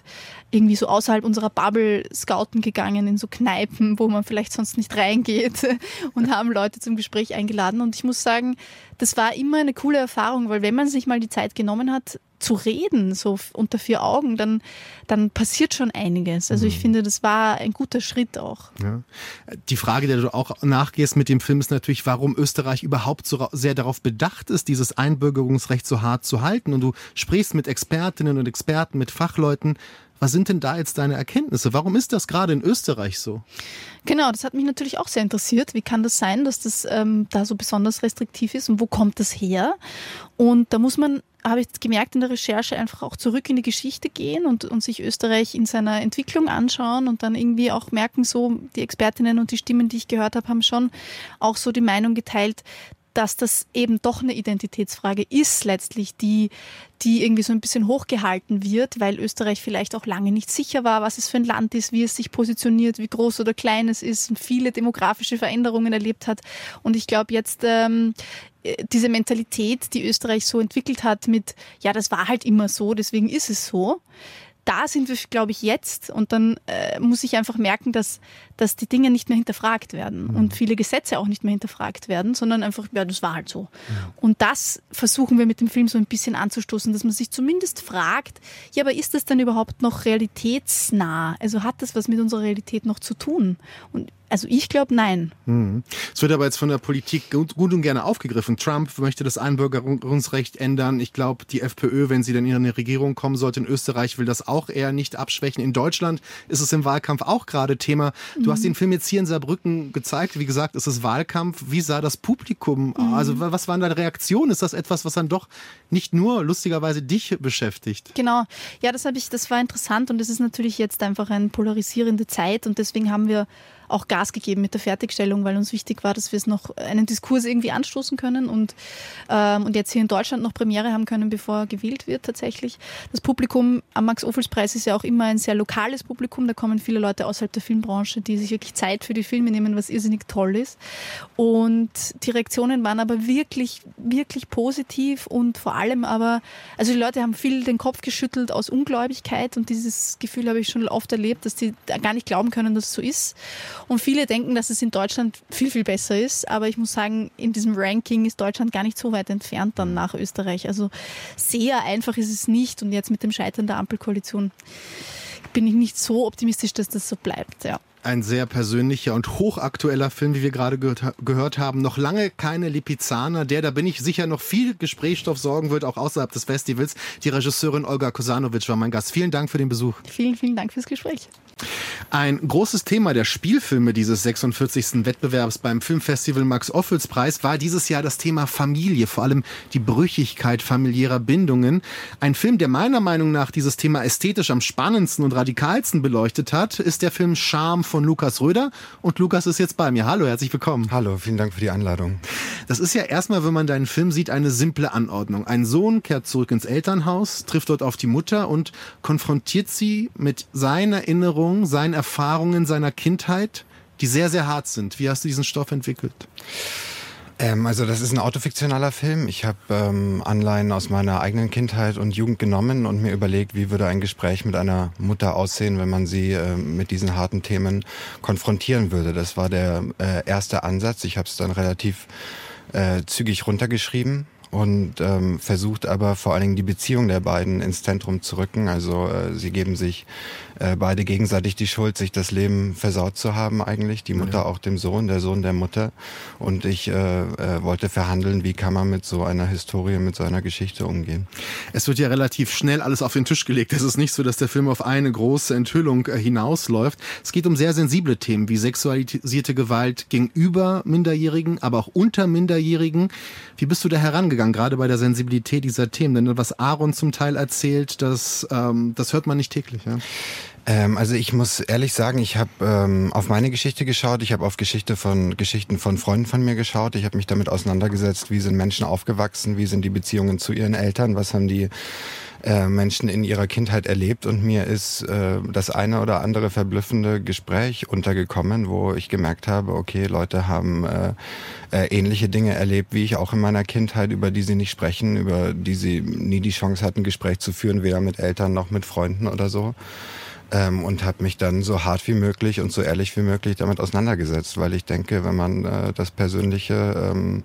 irgendwie so außerhalb unserer Bubble scouten gegangen in so Kneipen, wo man vielleicht sonst nicht reingeht und haben Leute zum Gespräch eingeladen. Und ich muss sagen, das war immer eine coole Erfahrung, weil wenn man sich mal die Zeit genommen hat, zu reden, so unter vier Augen, dann, dann passiert schon einiges. Also ich finde, das war ein guter Schritt auch. Ja. Die Frage, der du auch nachgehst mit dem Film, ist natürlich, warum Österreich überhaupt so sehr darauf bedacht ist, dieses Einbürgerungsrecht so hart zu halten. Und du sprichst mit Expertinnen und Experten, mit Fachleuten. Was sind denn da jetzt deine Erkenntnisse? Warum ist das gerade in Österreich so? Genau, das hat mich natürlich auch sehr interessiert. Wie kann das sein, dass das ähm, da so besonders restriktiv ist und wo kommt das her? Und da muss man, habe ich gemerkt in der Recherche, einfach auch zurück in die Geschichte gehen und, und sich Österreich in seiner Entwicklung anschauen und dann irgendwie auch merken, so die Expertinnen und die Stimmen, die ich gehört habe, haben schon auch so die Meinung geteilt, dass das eben doch eine Identitätsfrage ist letztlich, die, die irgendwie so ein bisschen hochgehalten wird, weil Österreich vielleicht auch lange nicht sicher war, was es für ein Land ist, wie es sich positioniert, wie groß oder klein es ist und viele demografische Veränderungen erlebt hat. Und ich glaube jetzt, ähm, diese Mentalität, die Österreich so entwickelt hat mit, ja, das war halt immer so, deswegen ist es so. Da sind wir, glaube ich, jetzt und dann äh, muss ich einfach merken, dass, dass die Dinge nicht mehr hinterfragt werden mhm. und viele Gesetze auch nicht mehr hinterfragt werden, sondern einfach, ja, das war halt so. Ja. Und das versuchen wir mit dem Film so ein bisschen anzustoßen, dass man sich zumindest fragt, ja, aber ist das denn überhaupt noch realitätsnah? Also hat das was mit unserer Realität noch zu tun? Und also ich glaube, nein. Hm. Es wird aber jetzt von der Politik gut, gut und gerne aufgegriffen. Trump möchte das Einbürgerungsrecht ändern. Ich glaube, die FPÖ, wenn sie dann in eine Regierung kommen sollte in Österreich, will das auch eher nicht abschwächen. In Deutschland ist es im Wahlkampf auch gerade Thema. Du mhm. hast den Film jetzt hier in Saarbrücken gezeigt. Wie gesagt, es ist Wahlkampf. Wie sah das Publikum? Mhm. Also was waren deine Reaktionen? Ist das etwas, was dann doch nicht nur lustigerweise dich beschäftigt? Genau. Ja, das habe ich, das war interessant und es ist natürlich jetzt einfach eine polarisierende Zeit und deswegen haben wir auch Gas gegeben mit der Fertigstellung, weil uns wichtig war, dass wir es noch einen Diskurs irgendwie anstoßen können und, ähm, und jetzt hier in Deutschland noch Premiere haben können, bevor gewählt wird tatsächlich. Das Publikum am Max-Ophüls-Preis ist ja auch immer ein sehr lokales Publikum, da kommen viele Leute außerhalb der Filmbranche, die sich wirklich Zeit für die Filme nehmen, was irrsinnig toll ist. Und die Reaktionen waren aber wirklich, wirklich positiv und vor allem aber, also die Leute haben viel den Kopf geschüttelt aus Ungläubigkeit und dieses Gefühl habe ich schon oft erlebt, dass die gar nicht glauben können, dass es so ist. Und viele denken, dass es in Deutschland viel, viel besser ist. Aber ich muss sagen, in diesem Ranking ist Deutschland gar nicht so weit entfernt dann nach Österreich. Also sehr einfach ist es nicht. Und jetzt mit dem Scheitern der Ampelkoalition bin ich nicht so optimistisch, dass das so bleibt. Ja. Ein sehr persönlicher und hochaktueller Film, wie wir gerade gehört, gehört haben. Noch lange keine Lipizzaner, der, da bin ich sicher, noch viel Gesprächsstoff sorgen wird, auch außerhalb des Festivals. Die Regisseurin Olga Kosanovic war mein Gast. Vielen Dank für den Besuch. Vielen, vielen Dank fürs Gespräch. Ein großes Thema der Spielfilme dieses sechsundvierzigsten Wettbewerbs beim Filmfestival Max-Ophüls-Preis war dieses Jahr das Thema Familie, vor allem die Brüchigkeit familiärer Bindungen. Ein Film, der meiner Meinung nach dieses Thema ästhetisch am spannendsten und radikalsten beleuchtet hat, ist der Film Charme von Lukas Röder. Und Lukas ist jetzt bei mir. Hallo, herzlich willkommen. Hallo, vielen Dank für die Einladung. Das ist ja erstmal, wenn man deinen Film sieht, eine simple Anordnung. Ein Sohn kehrt zurück ins Elternhaus, trifft dort auf die Mutter und konfrontiert sie mit seinen Erinnerungen, seinen Erfahrungen seiner Kindheit, die sehr, sehr hart sind. Wie hast du diesen Stoff entwickelt? Ähm, also das ist ein autofiktionaler Film. Ich habe ähm, Anleihen aus meiner eigenen Kindheit und Jugend genommen und mir überlegt, wie würde ein Gespräch mit einer Mutter aussehen, wenn man sie äh, mit diesen harten Themen konfrontieren würde. Das war der äh, erste Ansatz. Ich habe es dann relativ äh, zügig runtergeschrieben und ähm, versucht aber vor allen Dingen die Beziehung der beiden ins Zentrum zu rücken. Also äh, sie geben sich äh, beide gegenseitig die Schuld, sich das Leben versaut zu haben eigentlich. Die Mutter ja. auch dem Sohn, der Sohn der Mutter. Und ich äh, äh, wollte verhandeln, wie kann man mit so einer Historie, mit so einer Geschichte umgehen. Es wird ja relativ schnell alles auf den Tisch gelegt. Es ist nicht so, dass der Film auf eine große Enthüllung äh, hinausläuft. Es geht um sehr sensible Themen wie sexualisierte Gewalt gegenüber Minderjährigen, aber auch unter Minderjährigen. Wie bist du da herangegangen, gerade bei der Sensibilität dieser Themen? Denn was Aaron zum Teil erzählt, das, ähm, das hört man nicht täglich. Ja? Ähm, also ich muss ehrlich sagen, ich habe ähm, auf meine Geschichte geschaut, ich habe auf Geschichte von Geschichten von Freunden von mir geschaut, ich habe mich damit auseinandergesetzt, wie sind Menschen aufgewachsen, wie sind die Beziehungen zu ihren Eltern, was haben die äh, Menschen in ihrer Kindheit erlebt, und mir ist äh, das eine oder andere verblüffende Gespräch untergekommen, wo ich gemerkt habe, okay, Leute haben äh, äh, ähnliche Dinge erlebt, wie ich auch in meiner Kindheit, über die sie nicht sprechen, über die sie nie die Chance hatten, Gespräch zu führen, weder mit Eltern noch mit Freunden oder so. Ähm, und habe mich dann so hart wie möglich und so ehrlich wie möglich damit auseinandergesetzt, weil ich denke, wenn man äh, das Persönliche ähm,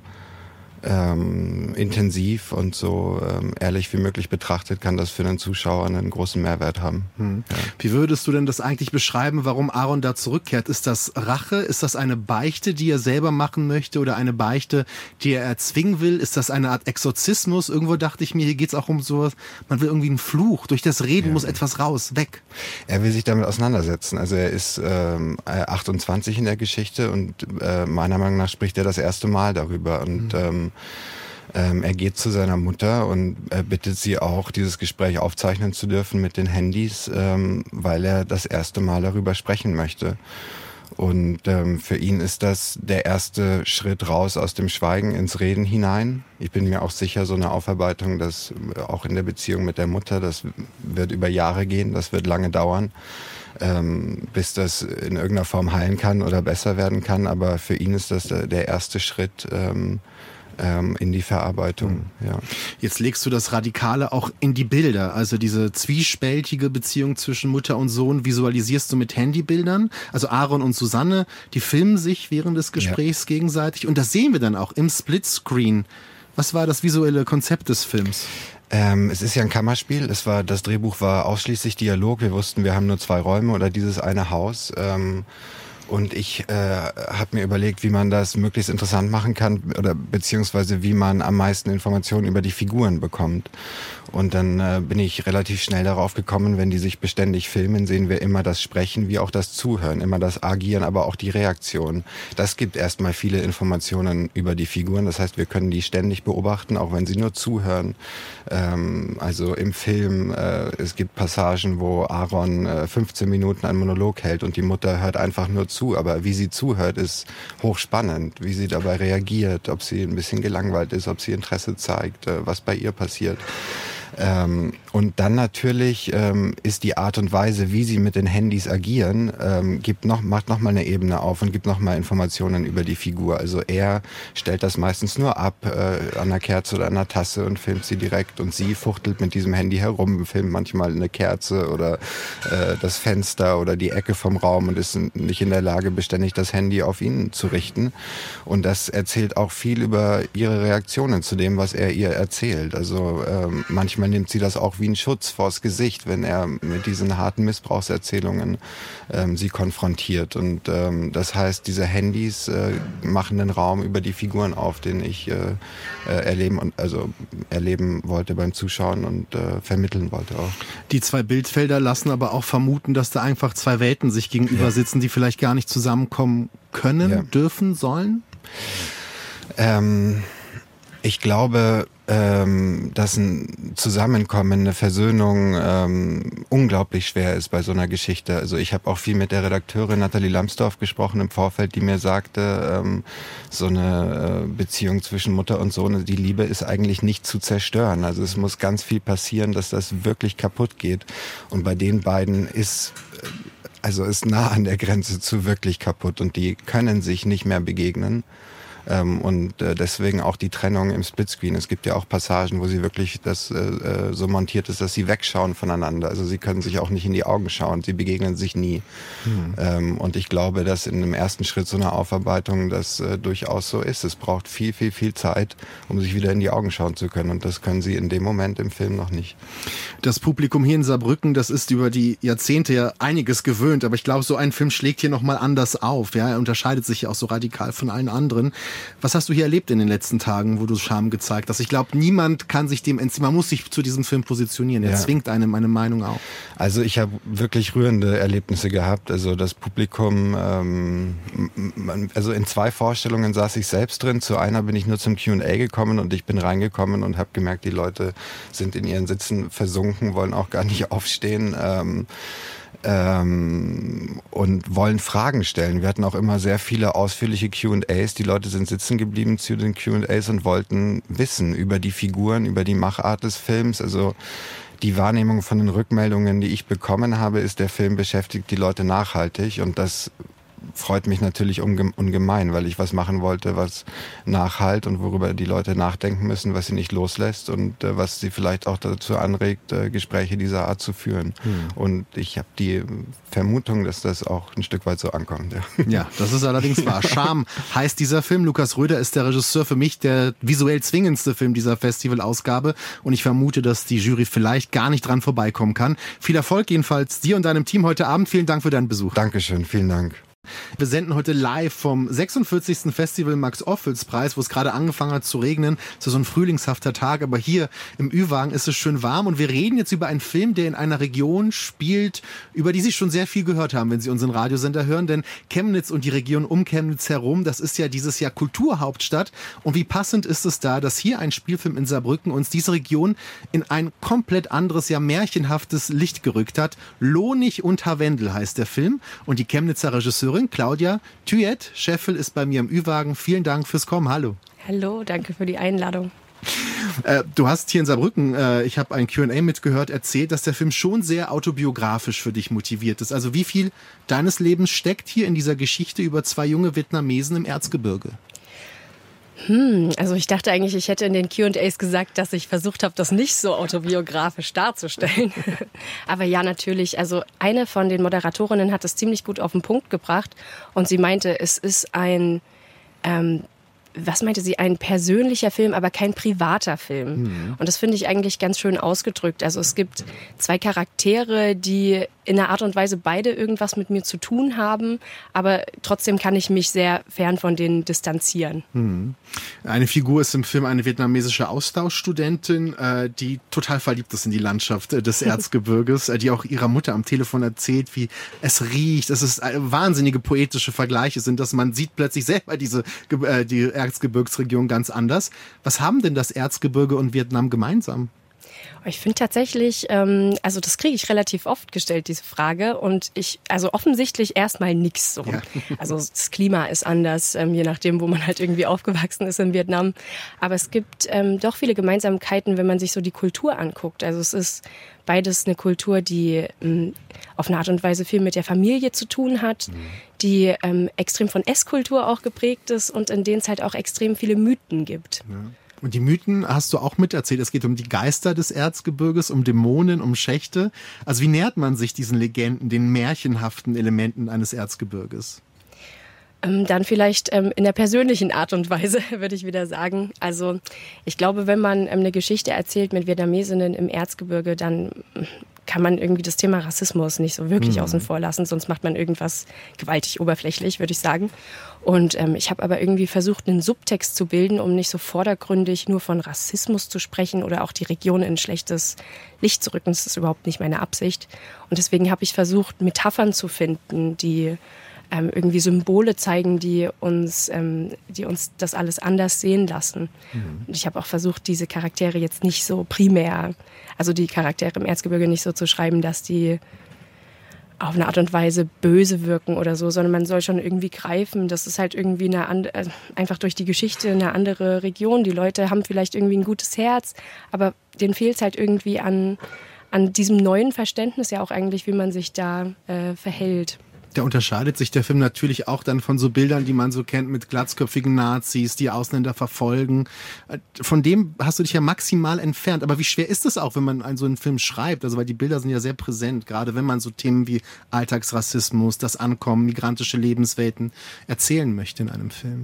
ähm, intensiv und so ähm, ehrlich wie möglich betrachtet, kann das für den Zuschauer einen großen Mehrwert haben. Hm. Ja. Wie würdest du denn das eigentlich beschreiben, warum Aaron da zurückkehrt? Ist das Rache? Ist das eine Beichte, die er selber machen möchte oder eine Beichte, die er erzwingen will? Ist das eine Art Exorzismus? Irgendwo dachte ich mir, hier geht es auch um sowas, man will irgendwie einen Fluch. Durch das Reden ja. muss etwas raus, weg. Er will sich damit auseinandersetzen. Also er ist ähm, achtundzwanzig in der Geschichte und äh, meiner Meinung nach spricht er das erste Mal darüber. Und mhm. ähm, Ähm, er geht zu seiner Mutter und er bittet sie auch, dieses Gespräch aufzeichnen zu dürfen mit den Handys, ähm, weil er das erste Mal darüber sprechen möchte. Und ähm, für ihn ist das der erste Schritt raus aus dem Schweigen ins Reden hinein. Ich bin mir auch sicher, so eine Aufarbeitung, das auch in der Beziehung mit der Mutter, das wird über Jahre gehen, das wird lange dauern, ähm, bis das in irgendeiner Form heilen kann oder besser werden kann. Aber für ihn ist das der erste Schritt, ähm, in die Verarbeitung. Ja. Jetzt legst du das Radikale auch in die Bilder, also diese zwiespältige Beziehung zwischen Mutter und Sohn visualisierst du mit Handybildern. Also Aaron und Susanne, die filmen sich während des Gesprächs ja. gegenseitig und das sehen wir dann auch im Splitscreen. Was war das visuelle Konzept des Films? Ähm, es ist ja ein Kammerspiel. Es war, das Drehbuch war ausschließlich Dialog. Wir wussten, wir haben nur zwei Räume oder dieses eine Haus. Ähm, Und ich äh, habe mir überlegt, wie man das möglichst interessant machen kann oder beziehungsweise wie man am meisten Informationen über die Figuren bekommt. Und dann äh, bin ich relativ schnell darauf gekommen, wenn die sich beständig filmen, sehen wir immer das Sprechen wie auch das Zuhören, immer das Agieren, aber auch die Reaktion. Das gibt erstmal viele Informationen über die Figuren. Das heißt, wir können die ständig beobachten, auch wenn sie nur zuhören. Ähm, also im Film, äh, es gibt Passagen, wo Aaron äh, fünfzehn Minuten einen Monolog hält und die Mutter hört einfach nur zu. Aber wie sie zuhört, ist hochspannend. Wie sie dabei reagiert, ob sie ein bisschen gelangweilt ist, ob sie Interesse zeigt, äh, was bei ihr passiert. Ähm, und dann natürlich ähm, ist die Art und Weise, wie sie mit den Handys agieren, ähm, gibt noch, macht nochmal eine Ebene auf und gibt nochmal Informationen über die Figur. Also er stellt das meistens nur ab äh, an einer Kerze oder an einer Tasse und filmt sie direkt und sie fuchtelt mit diesem Handy herum, filmt manchmal eine Kerze oder äh, das Fenster oder die Ecke vom Raum und ist nicht in der Lage, beständig das Handy auf ihn zu richten. Und das erzählt auch viel über ihre Reaktionen zu dem, was er ihr erzählt. Also ähm, manchmal nimmt sie das auch wie einen Schutz vors Gesicht, wenn er mit diesen harten Missbrauchserzählungen ähm, sie konfrontiert. Und ähm, das heißt, diese Handys äh, machen den Raum über die Figuren auf, den ich äh, äh, erleben und also erleben wollte beim Zuschauen und äh, vermitteln wollte auch. Die zwei Bildfelder lassen aber auch vermuten, dass da einfach zwei Welten sich gegenüber ja. sitzen, die vielleicht gar nicht zusammenkommen können, ja. dürfen, sollen? Ähm, ich glaube, ähm, dass ein Zusammenkommen, eine Versöhnung ähm, unglaublich schwer ist bei so einer Geschichte. Also ich habe auch viel mit der Redakteurin Nathalie Lambsdorff gesprochen im Vorfeld, die mir sagte, ähm, so eine äh, Beziehung zwischen Mutter und Sohn, die Liebe ist eigentlich nicht zu zerstören. Also es muss ganz viel passieren, dass das wirklich kaputt geht. Und bei den beiden ist... Äh, Also ist nah an der Grenze zu wirklich kaputt und die können sich nicht mehr begegnen. Ähm, und äh, deswegen auch die Trennung im Splitscreen. Es gibt ja auch Passagen, wo sie wirklich das äh, so montiert ist, dass sie wegschauen voneinander. Also sie können sich auch nicht in die Augen schauen. Sie begegnen sich nie. Mhm. Ähm, und ich glaube, dass in einem ersten Schritt so einer Aufarbeitung das äh, durchaus so ist. Es braucht viel, viel, viel Zeit, um sich wieder in die Augen schauen zu können. Und das können sie in dem Moment im Film noch nicht. Das Publikum hier in Saarbrücken, das ist über die Jahrzehnte ja einiges gewöhnt. Aber ich glaube, so ein Film schlägt hier nochmal anders auf. Ja, er unterscheidet sich ja auch so radikal von allen anderen. Was hast du hier erlebt in den letzten Tagen, wo du Scham gezeigt hast? Ich glaube, niemand kann sich dem entziehen. Man muss sich zu diesem Film positionieren. Er ja. zwingt einem eine Meinung auf. Also ich habe wirklich rührende Erlebnisse gehabt. Also das Publikum, ähm, also in zwei Vorstellungen saß ich selbst drin. Zu einer bin ich nur zum Q und A gekommen und ich bin reingekommen und habe gemerkt, die Leute sind in ihren Sitzen versunken, wollen auch gar nicht aufstehen. Ähm, Ähm, und wollen Fragen stellen. Wir hatten auch immer sehr viele ausführliche Q und A's. Die Leute sind sitzen geblieben zu den Q und A's und wollten wissen über die Figuren, über die Machart des Films. Also die Wahrnehmung von den Rückmeldungen, die ich bekommen habe, ist, der Film beschäftigt die Leute nachhaltig und das freut mich natürlich unge- ungemein, weil ich was machen wollte, was nachhalt und worüber die Leute nachdenken müssen, was sie nicht loslässt und äh, was sie vielleicht auch dazu anregt, äh, Gespräche dieser Art zu führen. Hm. Und ich habe die Vermutung, dass das auch ein Stück weit so ankommt. Ja, ja, das ist allerdings wahr. Scham heißt dieser Film. Lukas Röder ist der Regisseur, für mich der visuell zwingendste Film dieser Festivalausgabe und ich vermute, dass die Jury vielleicht gar nicht dran vorbeikommen kann. Viel Erfolg jedenfalls dir und deinem Team heute Abend. Vielen Dank für deinen Besuch. Dankeschön, vielen Dank. Wir senden heute live vom sechsundvierzigsten Festival Max-Ophüls-Preis, wo es gerade angefangen hat zu regnen. Es ist so ein frühlingshafter Tag, aber hier im Ü-Wagen ist es schön warm und wir reden jetzt über einen Film, der in einer Region spielt, über die Sie schon sehr viel gehört haben, wenn Sie unseren Radiosender hören, denn Chemnitz und die Region um Chemnitz herum, das ist ja dieses Jahr Kulturhauptstadt und wie passend ist es da, dass hier ein Spielfilm in Saarbrücken uns diese Region in ein komplett anderes, ja märchenhaftes Licht gerückt hat. Lohnig und Havendel heißt der Film und die Chemnitzer Regisseurin Claudia Thuet-Scheffel ist bei mir im Ü-Wagen. Vielen Dank fürs Kommen. Hallo. Hallo, danke für die Einladung. Äh, du hast hier in Saarbrücken, äh, ich habe ein Q und A mitgehört, erzählt, dass der Film schon sehr autobiografisch für dich motiviert ist. Also wie viel deines Lebens steckt hier in dieser Geschichte über zwei junge Vietnamesen im Erzgebirge? Hm, also ich dachte eigentlich, ich hätte in den Q und A's gesagt, dass ich versucht habe, das nicht so autobiografisch darzustellen. Aber ja, natürlich. Also eine von den Moderatorinnen hat es ziemlich gut auf den Punkt gebracht und sie meinte, es ist ein, ähm, was meinte sie, ein persönlicher Film, aber kein privater Film. Mhm. Und das finde ich eigentlich ganz schön ausgedrückt. Also es gibt zwei Charaktere, die in einer Art und Weise beide irgendwas mit mir zu tun haben, aber trotzdem kann ich mich sehr fern von denen distanzieren. Mhm. Eine Figur ist im Film eine vietnamesische Austauschstudentin, äh, die total verliebt ist in die Landschaft äh, des Erzgebirges, äh, die auch ihrer Mutter am Telefon erzählt, wie es riecht. Es ist äh, wahnsinnige poetische Vergleiche sind, dass man sieht plötzlich selber diese äh, die Erzgebirgsregion ganz anders. Was haben denn das Erzgebirge und Vietnam gemeinsam? Ich finde tatsächlich, ähm, also das kriege ich relativ oft gestellt, diese Frage. Und ich, also offensichtlich erstmal nix so. Ja. Also das Klima ist anders, ähm, je nachdem, wo man halt irgendwie aufgewachsen ist in Vietnam. Aber es gibt ähm, doch viele Gemeinsamkeiten, wenn man sich so die Kultur anguckt. Also es ist beides eine Kultur, die ähm, auf eine Art und Weise viel mit der Familie zu tun hat, mhm. die ähm, extrem von Esskultur auch geprägt ist und in denen es halt auch extrem viele Mythen gibt. Ja. Und die Mythen hast du auch miterzählt. Es geht um die Geister des Erzgebirges, um Dämonen, um Schächte. Also wie nähert man sich diesen Legenden, den märchenhaften Elementen eines Erzgebirges? Ähm, dann vielleicht ähm, in der persönlichen Art und Weise, würde ich wieder sagen. Also ich glaube, wenn man ähm, eine Geschichte erzählt mit Vietnamesinnen im Erzgebirge, dann kann man irgendwie das Thema Rassismus nicht so wirklich mhm. außen vor lassen, sonst macht man irgendwas gewaltig oberflächlich, würde ich sagen. Und ähm, ich habe aber irgendwie versucht, einen Subtext zu bilden, um nicht so vordergründig nur von Rassismus zu sprechen oder auch die Region in schlechtes Licht zu rücken. Das ist überhaupt nicht meine Absicht. Und deswegen habe ich versucht, Metaphern zu finden, die ähm, irgendwie Symbole zeigen, die uns, ähm, die uns das alles anders sehen lassen. Mhm. Und ich habe auch versucht, diese Charaktere jetzt nicht so primär, also die Charaktere im Erzgebirge nicht so zu schreiben, dass die auf eine Art und Weise böse wirken oder so, sondern man soll schon irgendwie greifen. Das ist halt irgendwie eine andere, einfach durch die Geschichte eine andere Region. Die Leute haben vielleicht irgendwie ein gutes Herz, aber denen fehlt es halt irgendwie an, an diesem neuen Verständnis ja auch eigentlich, wie man sich da äh, verhält. Da unterscheidet sich der Film natürlich auch dann von so Bildern, die man so kennt mit glatzköpfigen Nazis, die Ausländer verfolgen. Von dem hast du dich ja maximal entfernt. Aber wie schwer ist es auch, wenn man so einen Film schreibt? Also weil die Bilder sind ja sehr präsent, gerade wenn man so Themen wie Alltagsrassismus, das Ankommen, migrantische Lebenswelten erzählen möchte in einem Film.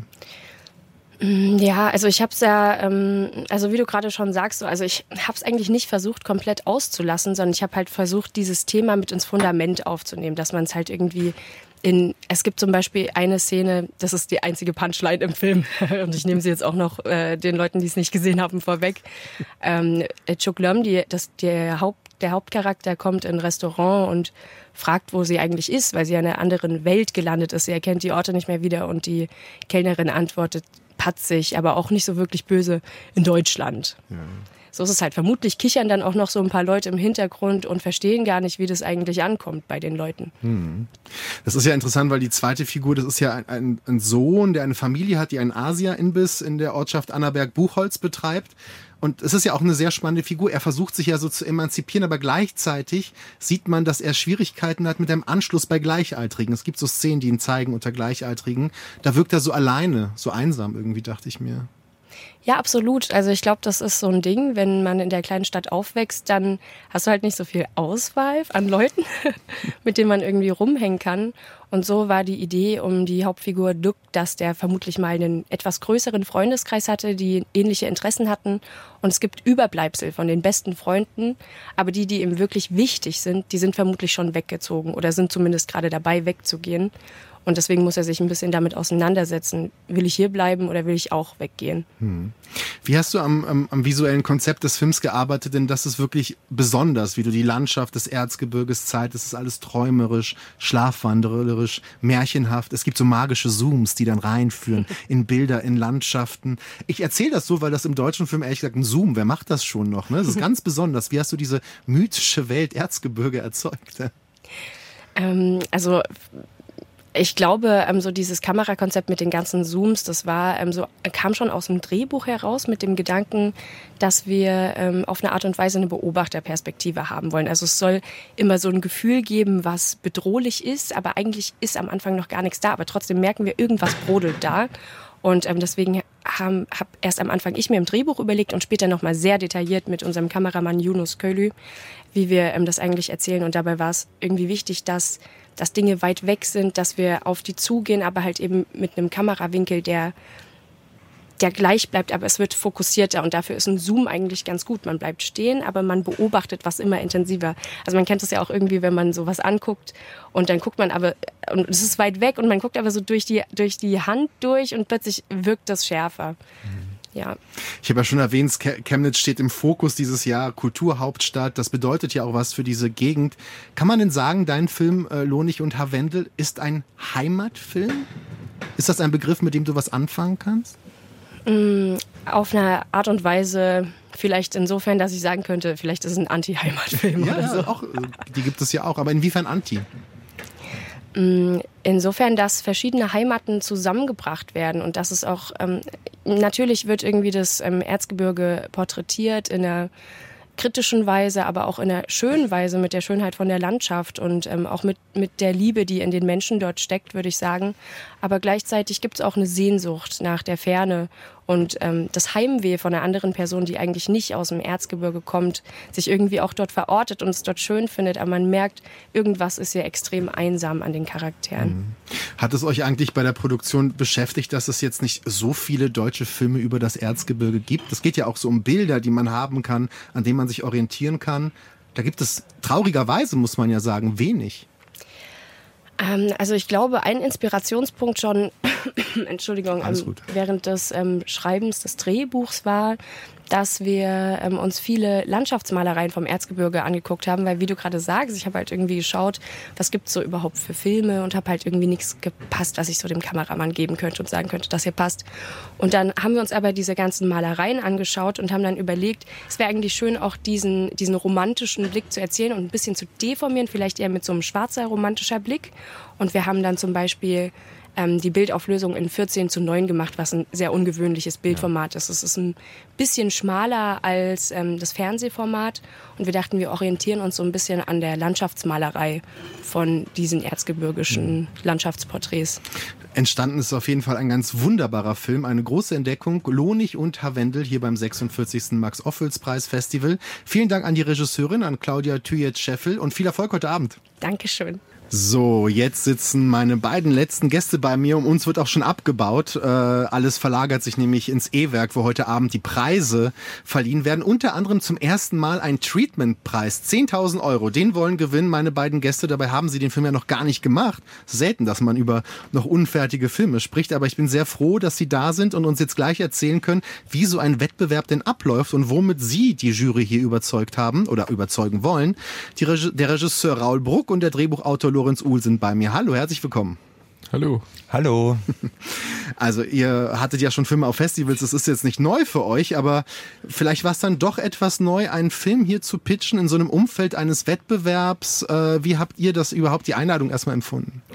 Ja, also ich habe es ja, ähm, also wie du gerade schon sagst, so, also ich habe es eigentlich nicht versucht, komplett auszulassen, sondern ich habe halt versucht, dieses Thema mit ins Fundament aufzunehmen, dass man es halt irgendwie in, es gibt zum Beispiel eine Szene, das ist die einzige Punchline im Film und ich nehme sie jetzt auch noch äh, den Leuten, die es nicht gesehen haben, vorweg. Ähm, Chuk Lom, die, das, der, Haupt, der Hauptcharakter kommt in ein Restaurant und fragt, wo sie eigentlich ist, weil sie in einer anderen Welt gelandet ist. Sie erkennt die Orte nicht mehr wieder und die Kellnerin antwortet patzig, aber auch nicht so wirklich böse, in Deutschland. Ja. So ist es halt. Vermutlich kichern dann auch noch so ein paar Leute im Hintergrund und verstehen gar nicht, wie das eigentlich ankommt bei den Leuten. Hm. Das ist ja interessant, weil die zweite Figur, das ist ja ein, ein, ein Sohn, der eine Familie hat, die einen Asia-Imbiss in der Ortschaft Annaberg-Buchholz betreibt. Und es ist ja auch eine sehr spannende Figur. Er versucht sich ja so zu emanzipieren, aber gleichzeitig sieht man, dass er Schwierigkeiten hat mit dem Anschluss bei Gleichaltrigen. Es gibt so Szenen, die ihn zeigen unter Gleichaltrigen. Da wirkt er so alleine, so einsam irgendwie, dachte ich mir. Ja, absolut. Also ich glaube, das ist so ein Ding, wenn man in der kleinen Stadt aufwächst, dann hast du halt nicht so viel Auswahl an Leuten, mit denen man irgendwie rumhängen kann. Und so war die Idee um die Hauptfigur Duck, dass der vermutlich mal einen etwas größeren Freundeskreis hatte, die ähnliche Interessen hatten. Und es gibt Überbleibsel von den besten Freunden, aber die, die ihm wirklich wichtig sind, die sind vermutlich schon weggezogen oder sind zumindest gerade dabei, wegzugehen. Und deswegen muss er sich ein bisschen damit auseinandersetzen. Will ich hier bleiben oder will ich auch weggehen? Hm. Wie hast du am, am, am visuellen Konzept des Films gearbeitet? Denn das ist wirklich besonders, wie du die Landschaft des Erzgebirges zeigst. Es ist alles träumerisch, schlafwandlerisch, märchenhaft. Es gibt so magische Zooms, die dann reinführen in Bilder, in Landschaften. Ich erzähle das so, weil das im deutschen Film ehrlich gesagt ein Zoom, wer macht das schon noch? Ne? Das ist ganz besonders. Wie hast du diese mythische Welt Erzgebirge erzeugt? Ähm, also... Ich glaube, ähm, so dieses Kamerakonzept mit den ganzen Zooms, das war ähm, so, kam schon aus dem Drehbuch heraus mit dem Gedanken, dass wir ähm, auf eine Art und Weise eine Beobachterperspektive haben wollen. Also es soll immer so ein Gefühl geben, was bedrohlich ist, aber eigentlich ist am Anfang noch gar nichts da. Aber trotzdem merken wir, irgendwas brodelt da. Und ähm, deswegen habe hab erst am Anfang ich mir im Drehbuch überlegt und später nochmal sehr detailliert mit unserem Kameramann Yunus Köylü, wie wir ähm, das eigentlich erzählen. Und dabei war es irgendwie wichtig, dass, dass Dinge weit weg sind, dass wir auf die zugehen, aber halt eben mit einem Kamerawinkel, der, der gleich bleibt, aber es wird fokussierter. Und dafür ist ein Zoom eigentlich ganz gut. Man bleibt stehen, aber man beobachtet was immer intensiver. Also man kennt das ja auch irgendwie, wenn man sowas anguckt und dann guckt man aber, und es ist weit weg und man guckt aber so durch die, durch die Hand durch und plötzlich wirkt das schärfer. Mhm. Ja. Ich habe ja schon erwähnt, Chemnitz steht im Fokus dieses Jahr, Kulturhauptstadt. Das bedeutet ja auch was für diese Gegend. Kann man denn sagen, dein Film äh, Lohnig und Harwendel ist ein Heimatfilm? Ist das ein Begriff, mit dem du was anfangen kannst? Mm, auf eine Art und Weise vielleicht insofern, dass ich sagen könnte, vielleicht ist es ein Anti-Heimatfilm ja, oder so. Auch, die gibt es ja auch, aber inwiefern Anti? Insofern, dass verschiedene Heimaten zusammengebracht werden und dass es auch, ähm, natürlich wird irgendwie das ähm, Erzgebirge porträtiert in einer kritischen Weise, aber auch in einer schönen Weise mit der Schönheit von der Landschaft und ähm, auch mit, mit der Liebe, die in den Menschen dort steckt, würde ich sagen. Aber gleichzeitig gibt es auch eine Sehnsucht nach der Ferne und ähm, das Heimweh von einer anderen Person, die eigentlich nicht aus dem Erzgebirge kommt, sich irgendwie auch dort verortet und es dort schön findet, aber man merkt, irgendwas ist hier extrem einsam an den Charakteren. Hat es euch eigentlich bei der Produktion beschäftigt, dass es jetzt nicht so viele deutsche Filme über das Erzgebirge gibt? Es geht ja auch so um Bilder, die man haben kann, an denen man sich orientieren kann. Da gibt es traurigerweise, muss man ja sagen, wenig. Ähm, also ich glaube, ein Inspirationspunkt schon, Entschuldigung, ähm, während des ähm, Schreibens des Drehbuchs war, dass wir ähm, uns viele Landschaftsmalereien vom Erzgebirge angeguckt haben, weil wie du gerade sagst, ich habe halt irgendwie geschaut, was gibt's so überhaupt für Filme und habe halt irgendwie nichts gepasst, was ich so dem Kameramann geben könnte und sagen könnte, das hier passt. Und dann haben wir uns aber diese ganzen Malereien angeschaut und haben dann überlegt, es wäre eigentlich schön, auch diesen, diesen romantischen Blick zu erzählen und ein bisschen zu deformieren, vielleicht eher mit so einem schwarzer romantischer Blick. Und wir haben dann zum Beispiel die Bildauflösung in vierzehn zu neun gemacht, was ein sehr ungewöhnliches Bildformat ist. Es ist ein bisschen schmaler als ähm, das Fernsehformat und wir dachten, wir orientieren uns so ein bisschen an der Landschaftsmalerei von diesen erzgebirgischen mhm. Landschaftsporträts. Entstanden ist auf jeden Fall ein ganz wunderbarer Film, eine große Entdeckung, Lohnig und Harwendel hier beim sechsundvierzigsten Max-Ophüls-Preis-Festival. Vielen Dank an die Regisseurin, an Claudia Thujet-Scheffel und viel Erfolg heute Abend. Dankeschön. So, jetzt sitzen meine beiden letzten Gäste bei mir. Um uns wird auch schon abgebaut. Äh, alles verlagert sich nämlich ins E-Werk, wo heute Abend die Preise verliehen werden. Unter anderem zum ersten Mal ein Treatment-Preis. zehntausend Euro. Den wollen gewinnen meine beiden Gäste. Dabei haben sie den Film ja noch gar nicht gemacht. Selten, dass man über noch unfertige Filme spricht. Aber ich bin sehr froh, dass sie da sind und uns jetzt gleich erzählen können, wie so ein Wettbewerb denn abläuft und womit sie die Jury hier überzeugt haben oder überzeugen wollen. Die Reg- der Regisseur Raul Bruck und der Drehbuchautor Lorenz Uhl sind bei mir. Hallo, herzlich willkommen. Hallo. Hallo. Also ihr hattet ja schon Filme auf Festivals, das ist jetzt nicht neu für euch, aber vielleicht war es dann doch etwas neu, einen Film hier zu pitchen in so einem Umfeld eines Wettbewerbs. Äh, wie habt ihr das überhaupt, die Einladung erstmal empfunden?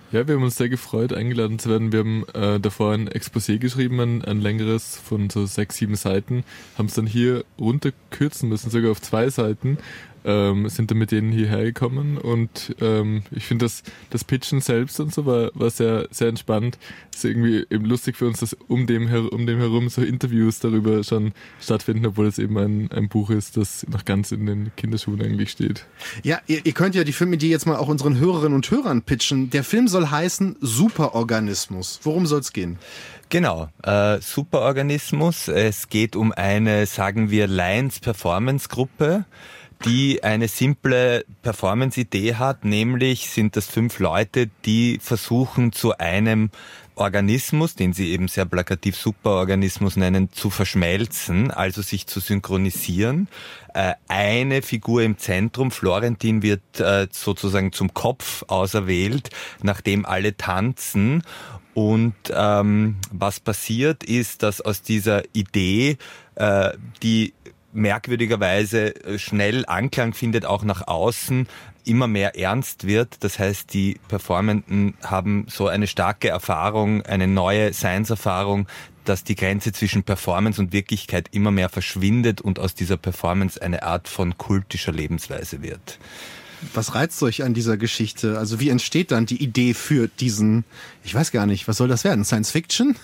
Ja, wir haben uns sehr gefreut, eingeladen zu werden. Wir haben äh, davor ein Exposé geschrieben, ein, ein längeres von so sechs, sieben Seiten, haben es dann hier runterkürzen müssen, sogar auf zwei Seiten, ähm, sind dann mit denen hierher gekommen und ähm, ich finde, das, das Pitchen selbst und so war, war sehr, sehr entspannt. Es ist irgendwie eben lustig für uns, dass um dem, her, um dem herum so Interviews darüber schon stattfinden, obwohl es eben ein, ein Buch ist, das noch ganz in den Kinderschuhen eigentlich steht. Ja, ihr, ihr könnt ja die Filmidee jetzt mal auch unseren Hörerinnen und Hörern pitchen. Der Film soll heißen Superorganismus. Worum soll es gehen? Genau, äh, Superorganismus. Es geht um eine, sagen wir, Lions-Performance-Gruppe, die eine simple Performance-Idee hat, nämlich sind das fünf Leute, die versuchen zu einem Organismus, den sie eben sehr plakativ Superorganismus nennen, zu verschmelzen, also sich zu synchronisieren. Äh, eine Figur im Zentrum, Florentin, wird äh, sozusagen zum Kopf auserwählt, nachdem alle tanzen. Und ähm, was passiert ist, dass aus dieser Idee, äh, die merkwürdigerweise schnell Anklang findet, auch nach außen, immer mehr ernst wird. Das heißt, die Performenden haben so eine starke Erfahrung, eine neue Seinserfahrung, dass die Grenze zwischen Performance und Wirklichkeit immer mehr verschwindet und aus dieser Performance eine Art von kultischer Lebensweise wird. Was reizt euch an dieser Geschichte? Also wie entsteht dann die Idee für diesen, ich weiß gar nicht, was soll das werden? Science Fiction?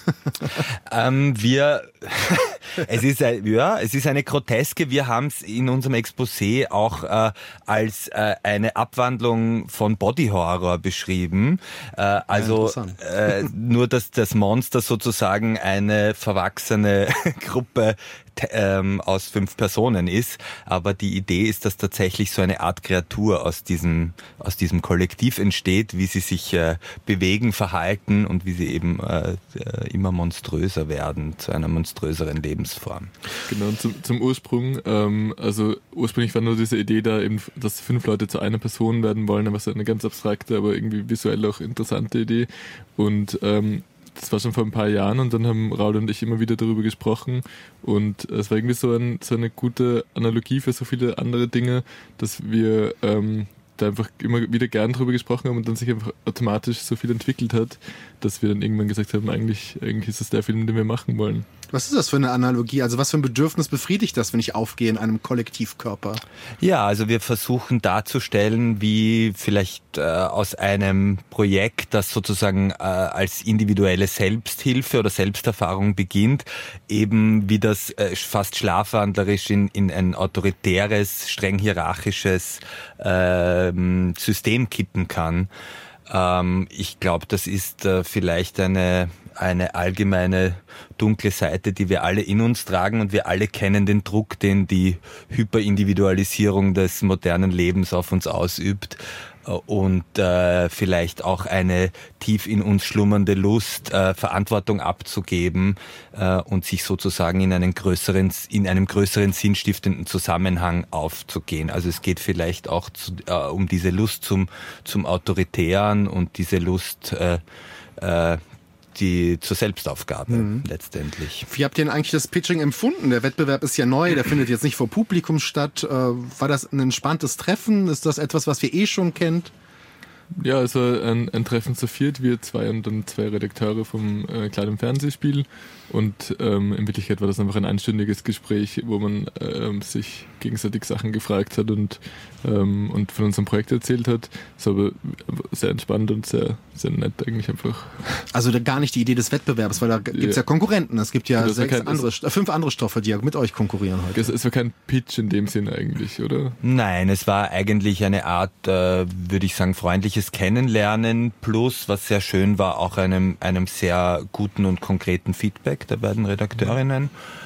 ähm, wir, es ist, ja, es ist eine Groteske. Wir haben es in unserem Exposé auch äh, als äh, eine Abwandlung von Body Horror beschrieben. Äh, also ja, äh, nur, dass das Monster sozusagen eine verwachsene Gruppe ähm, aus fünf Personen ist, aber die Idee ist, dass tatsächlich so eine Art Kreatur aus diesem aus diesem Kollektiv entsteht, wie sie sich äh, bewegen, verhalten und wie sie eben äh, immer monströser werden, zu einer monströseren Lebensform. Genau, und zum, zum Ursprung, ähm, also ursprünglich war nur diese Idee da, eben, dass fünf Leute zu einer Person werden wollen, aber es ist eine ganz abstrakte, aber irgendwie visuell auch interessante Idee und ähm, das war schon vor ein paar Jahren und dann haben Raul und ich immer wieder darüber gesprochen und es war irgendwie so, ein, so eine gute Analogie für so viele andere Dinge, dass wir ähm, da einfach immer wieder gern drüber gesprochen haben und dann sich einfach automatisch so viel entwickelt hat, dass wir dann irgendwann gesagt haben, eigentlich, eigentlich ist das der Film, den wir machen wollen. Was ist das für eine Analogie? Also was für ein Bedürfnis befriedigt das, wenn ich aufgehe in einem Kollektivkörper? Ja, also wir versuchen darzustellen, wie vielleicht äh, aus einem Projekt, das sozusagen äh, als individuelle Selbsthilfe oder Selbsterfahrung beginnt, eben wie das äh, fast schlafwandlerisch in, in ein autoritäres, streng hierarchisches äh, System kippen kann. Ähm, ich glaube, das ist äh, vielleicht eine eine allgemeine dunkle Seite, die wir alle in uns tragen und wir alle kennen den Druck, den die Hyperindividualisierung des modernen Lebens auf uns ausübt und äh, vielleicht auch eine tief in uns schlummernde Lust, äh, Verantwortung abzugeben äh, und sich sozusagen in einen größeren, in einem größeren sinnstiftenden Zusammenhang aufzugehen. Also es geht vielleicht auch zu, äh, um diese Lust zum zum Autoritären und diese Lust äh, äh, die zur Selbstaufgabe mhm. letztendlich. Wie habt ihr denn eigentlich das Pitching empfunden? Der Wettbewerb ist ja neu, der findet jetzt nicht vor Publikum statt. War das ein entspanntes Treffen? Ist das etwas, was ihr eh schon kennt? Ja, also ein, ein Treffen zu viert, wir zwei und dann zwei Redakteure vom äh, kleinen Fernsehspiel und ähm, in Wirklichkeit war das einfach ein einstündiges Gespräch, wo man ähm, sich gegenseitig Sachen gefragt hat und, ähm, und von unserem Projekt erzählt hat. Das war aber sehr entspannt und sehr, sehr nett eigentlich einfach. Also gar nicht die Idee des Wettbewerbs, weil da gibt es ja. ja Konkurrenten. Es gibt ja sechs kein, andere, es, fünf andere Stoffe, die ja mit euch konkurrieren heute. Es, es war kein Pitch in dem Sinn eigentlich, oder? Nein, es war eigentlich eine Art, äh, würde ich sagen, freundliches Kennenlernen plus, was sehr schön war, auch einem, einem sehr guten und konkreten Feedback der beiden Redakteurinnen.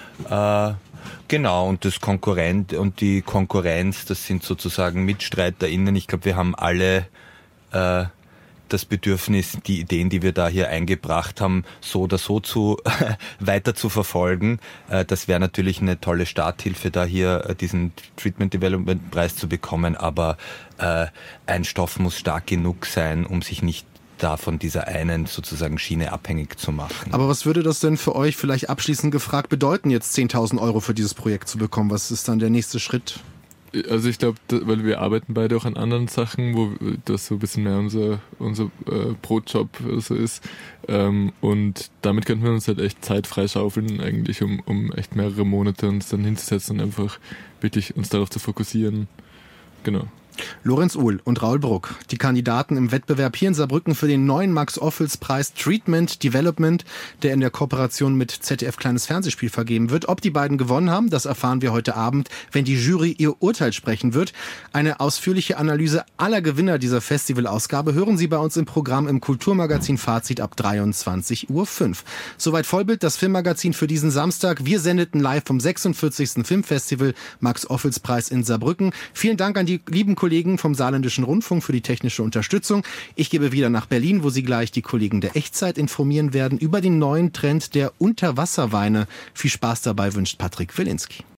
Äh, genau, und das Konkurrent und die Konkurrenz, das sind sozusagen MitstreiterInnen. Ich glaube, wir haben alle äh, das Bedürfnis, die Ideen, die wir da hier eingebracht haben, so oder so zu weiter zu verfolgen. Äh, das wäre natürlich eine tolle Starthilfe, da hier äh, diesen Treatment Development Preis zu bekommen, aber äh, ein Stoff muss stark genug sein, um sich nicht da von dieser einen sozusagen Schiene abhängig zu machen. Aber was würde das denn für euch vielleicht abschließend gefragt bedeuten, jetzt zehntausend Euro für dieses Projekt zu bekommen? Was ist dann der nächste Schritt? also ich glaube, weil wir arbeiten beide auch an anderen Sachen, wo das so ein bisschen mehr unser, unser äh, Brotjob so ist. Ähm, und damit könnten wir uns halt echt Zeit freischaufeln, eigentlich, um, um echt mehrere Monate uns dann hinzusetzen und einfach wirklich uns darauf zu fokussieren. Genau. Lorenz Uhl und Raul Bruck, die Kandidaten im Wettbewerb hier in Saarbrücken für den neuen Max-Ophüls-Preis Treatment Development, der in der Kooperation mit Z D F Kleines Fernsehspiel vergeben wird. Ob die beiden gewonnen haben, das erfahren wir heute Abend, wenn die Jury ihr Urteil sprechen wird. Eine ausführliche Analyse aller Gewinner dieser Festivalausgabe hören Sie bei uns im Programm im Kulturmagazin Fazit ab dreiundzwanzig Uhr fünf. Soweit Vollbild, das Filmmagazin für diesen Samstag. Wir sendeten live vom sechsundvierzigsten Filmfestival Max-Ophüls-Preis in Saarbrücken. Vielen Dank an die lieben Kollegen vom Saarländischen Rundfunk für die technische Unterstützung. Ich gebe wieder nach Berlin, wo Sie gleich die Kollegen der Echtzeit informieren werden über den neuen Trend der Unterwasserweine. Viel Spaß dabei wünscht Patrick Wilinski.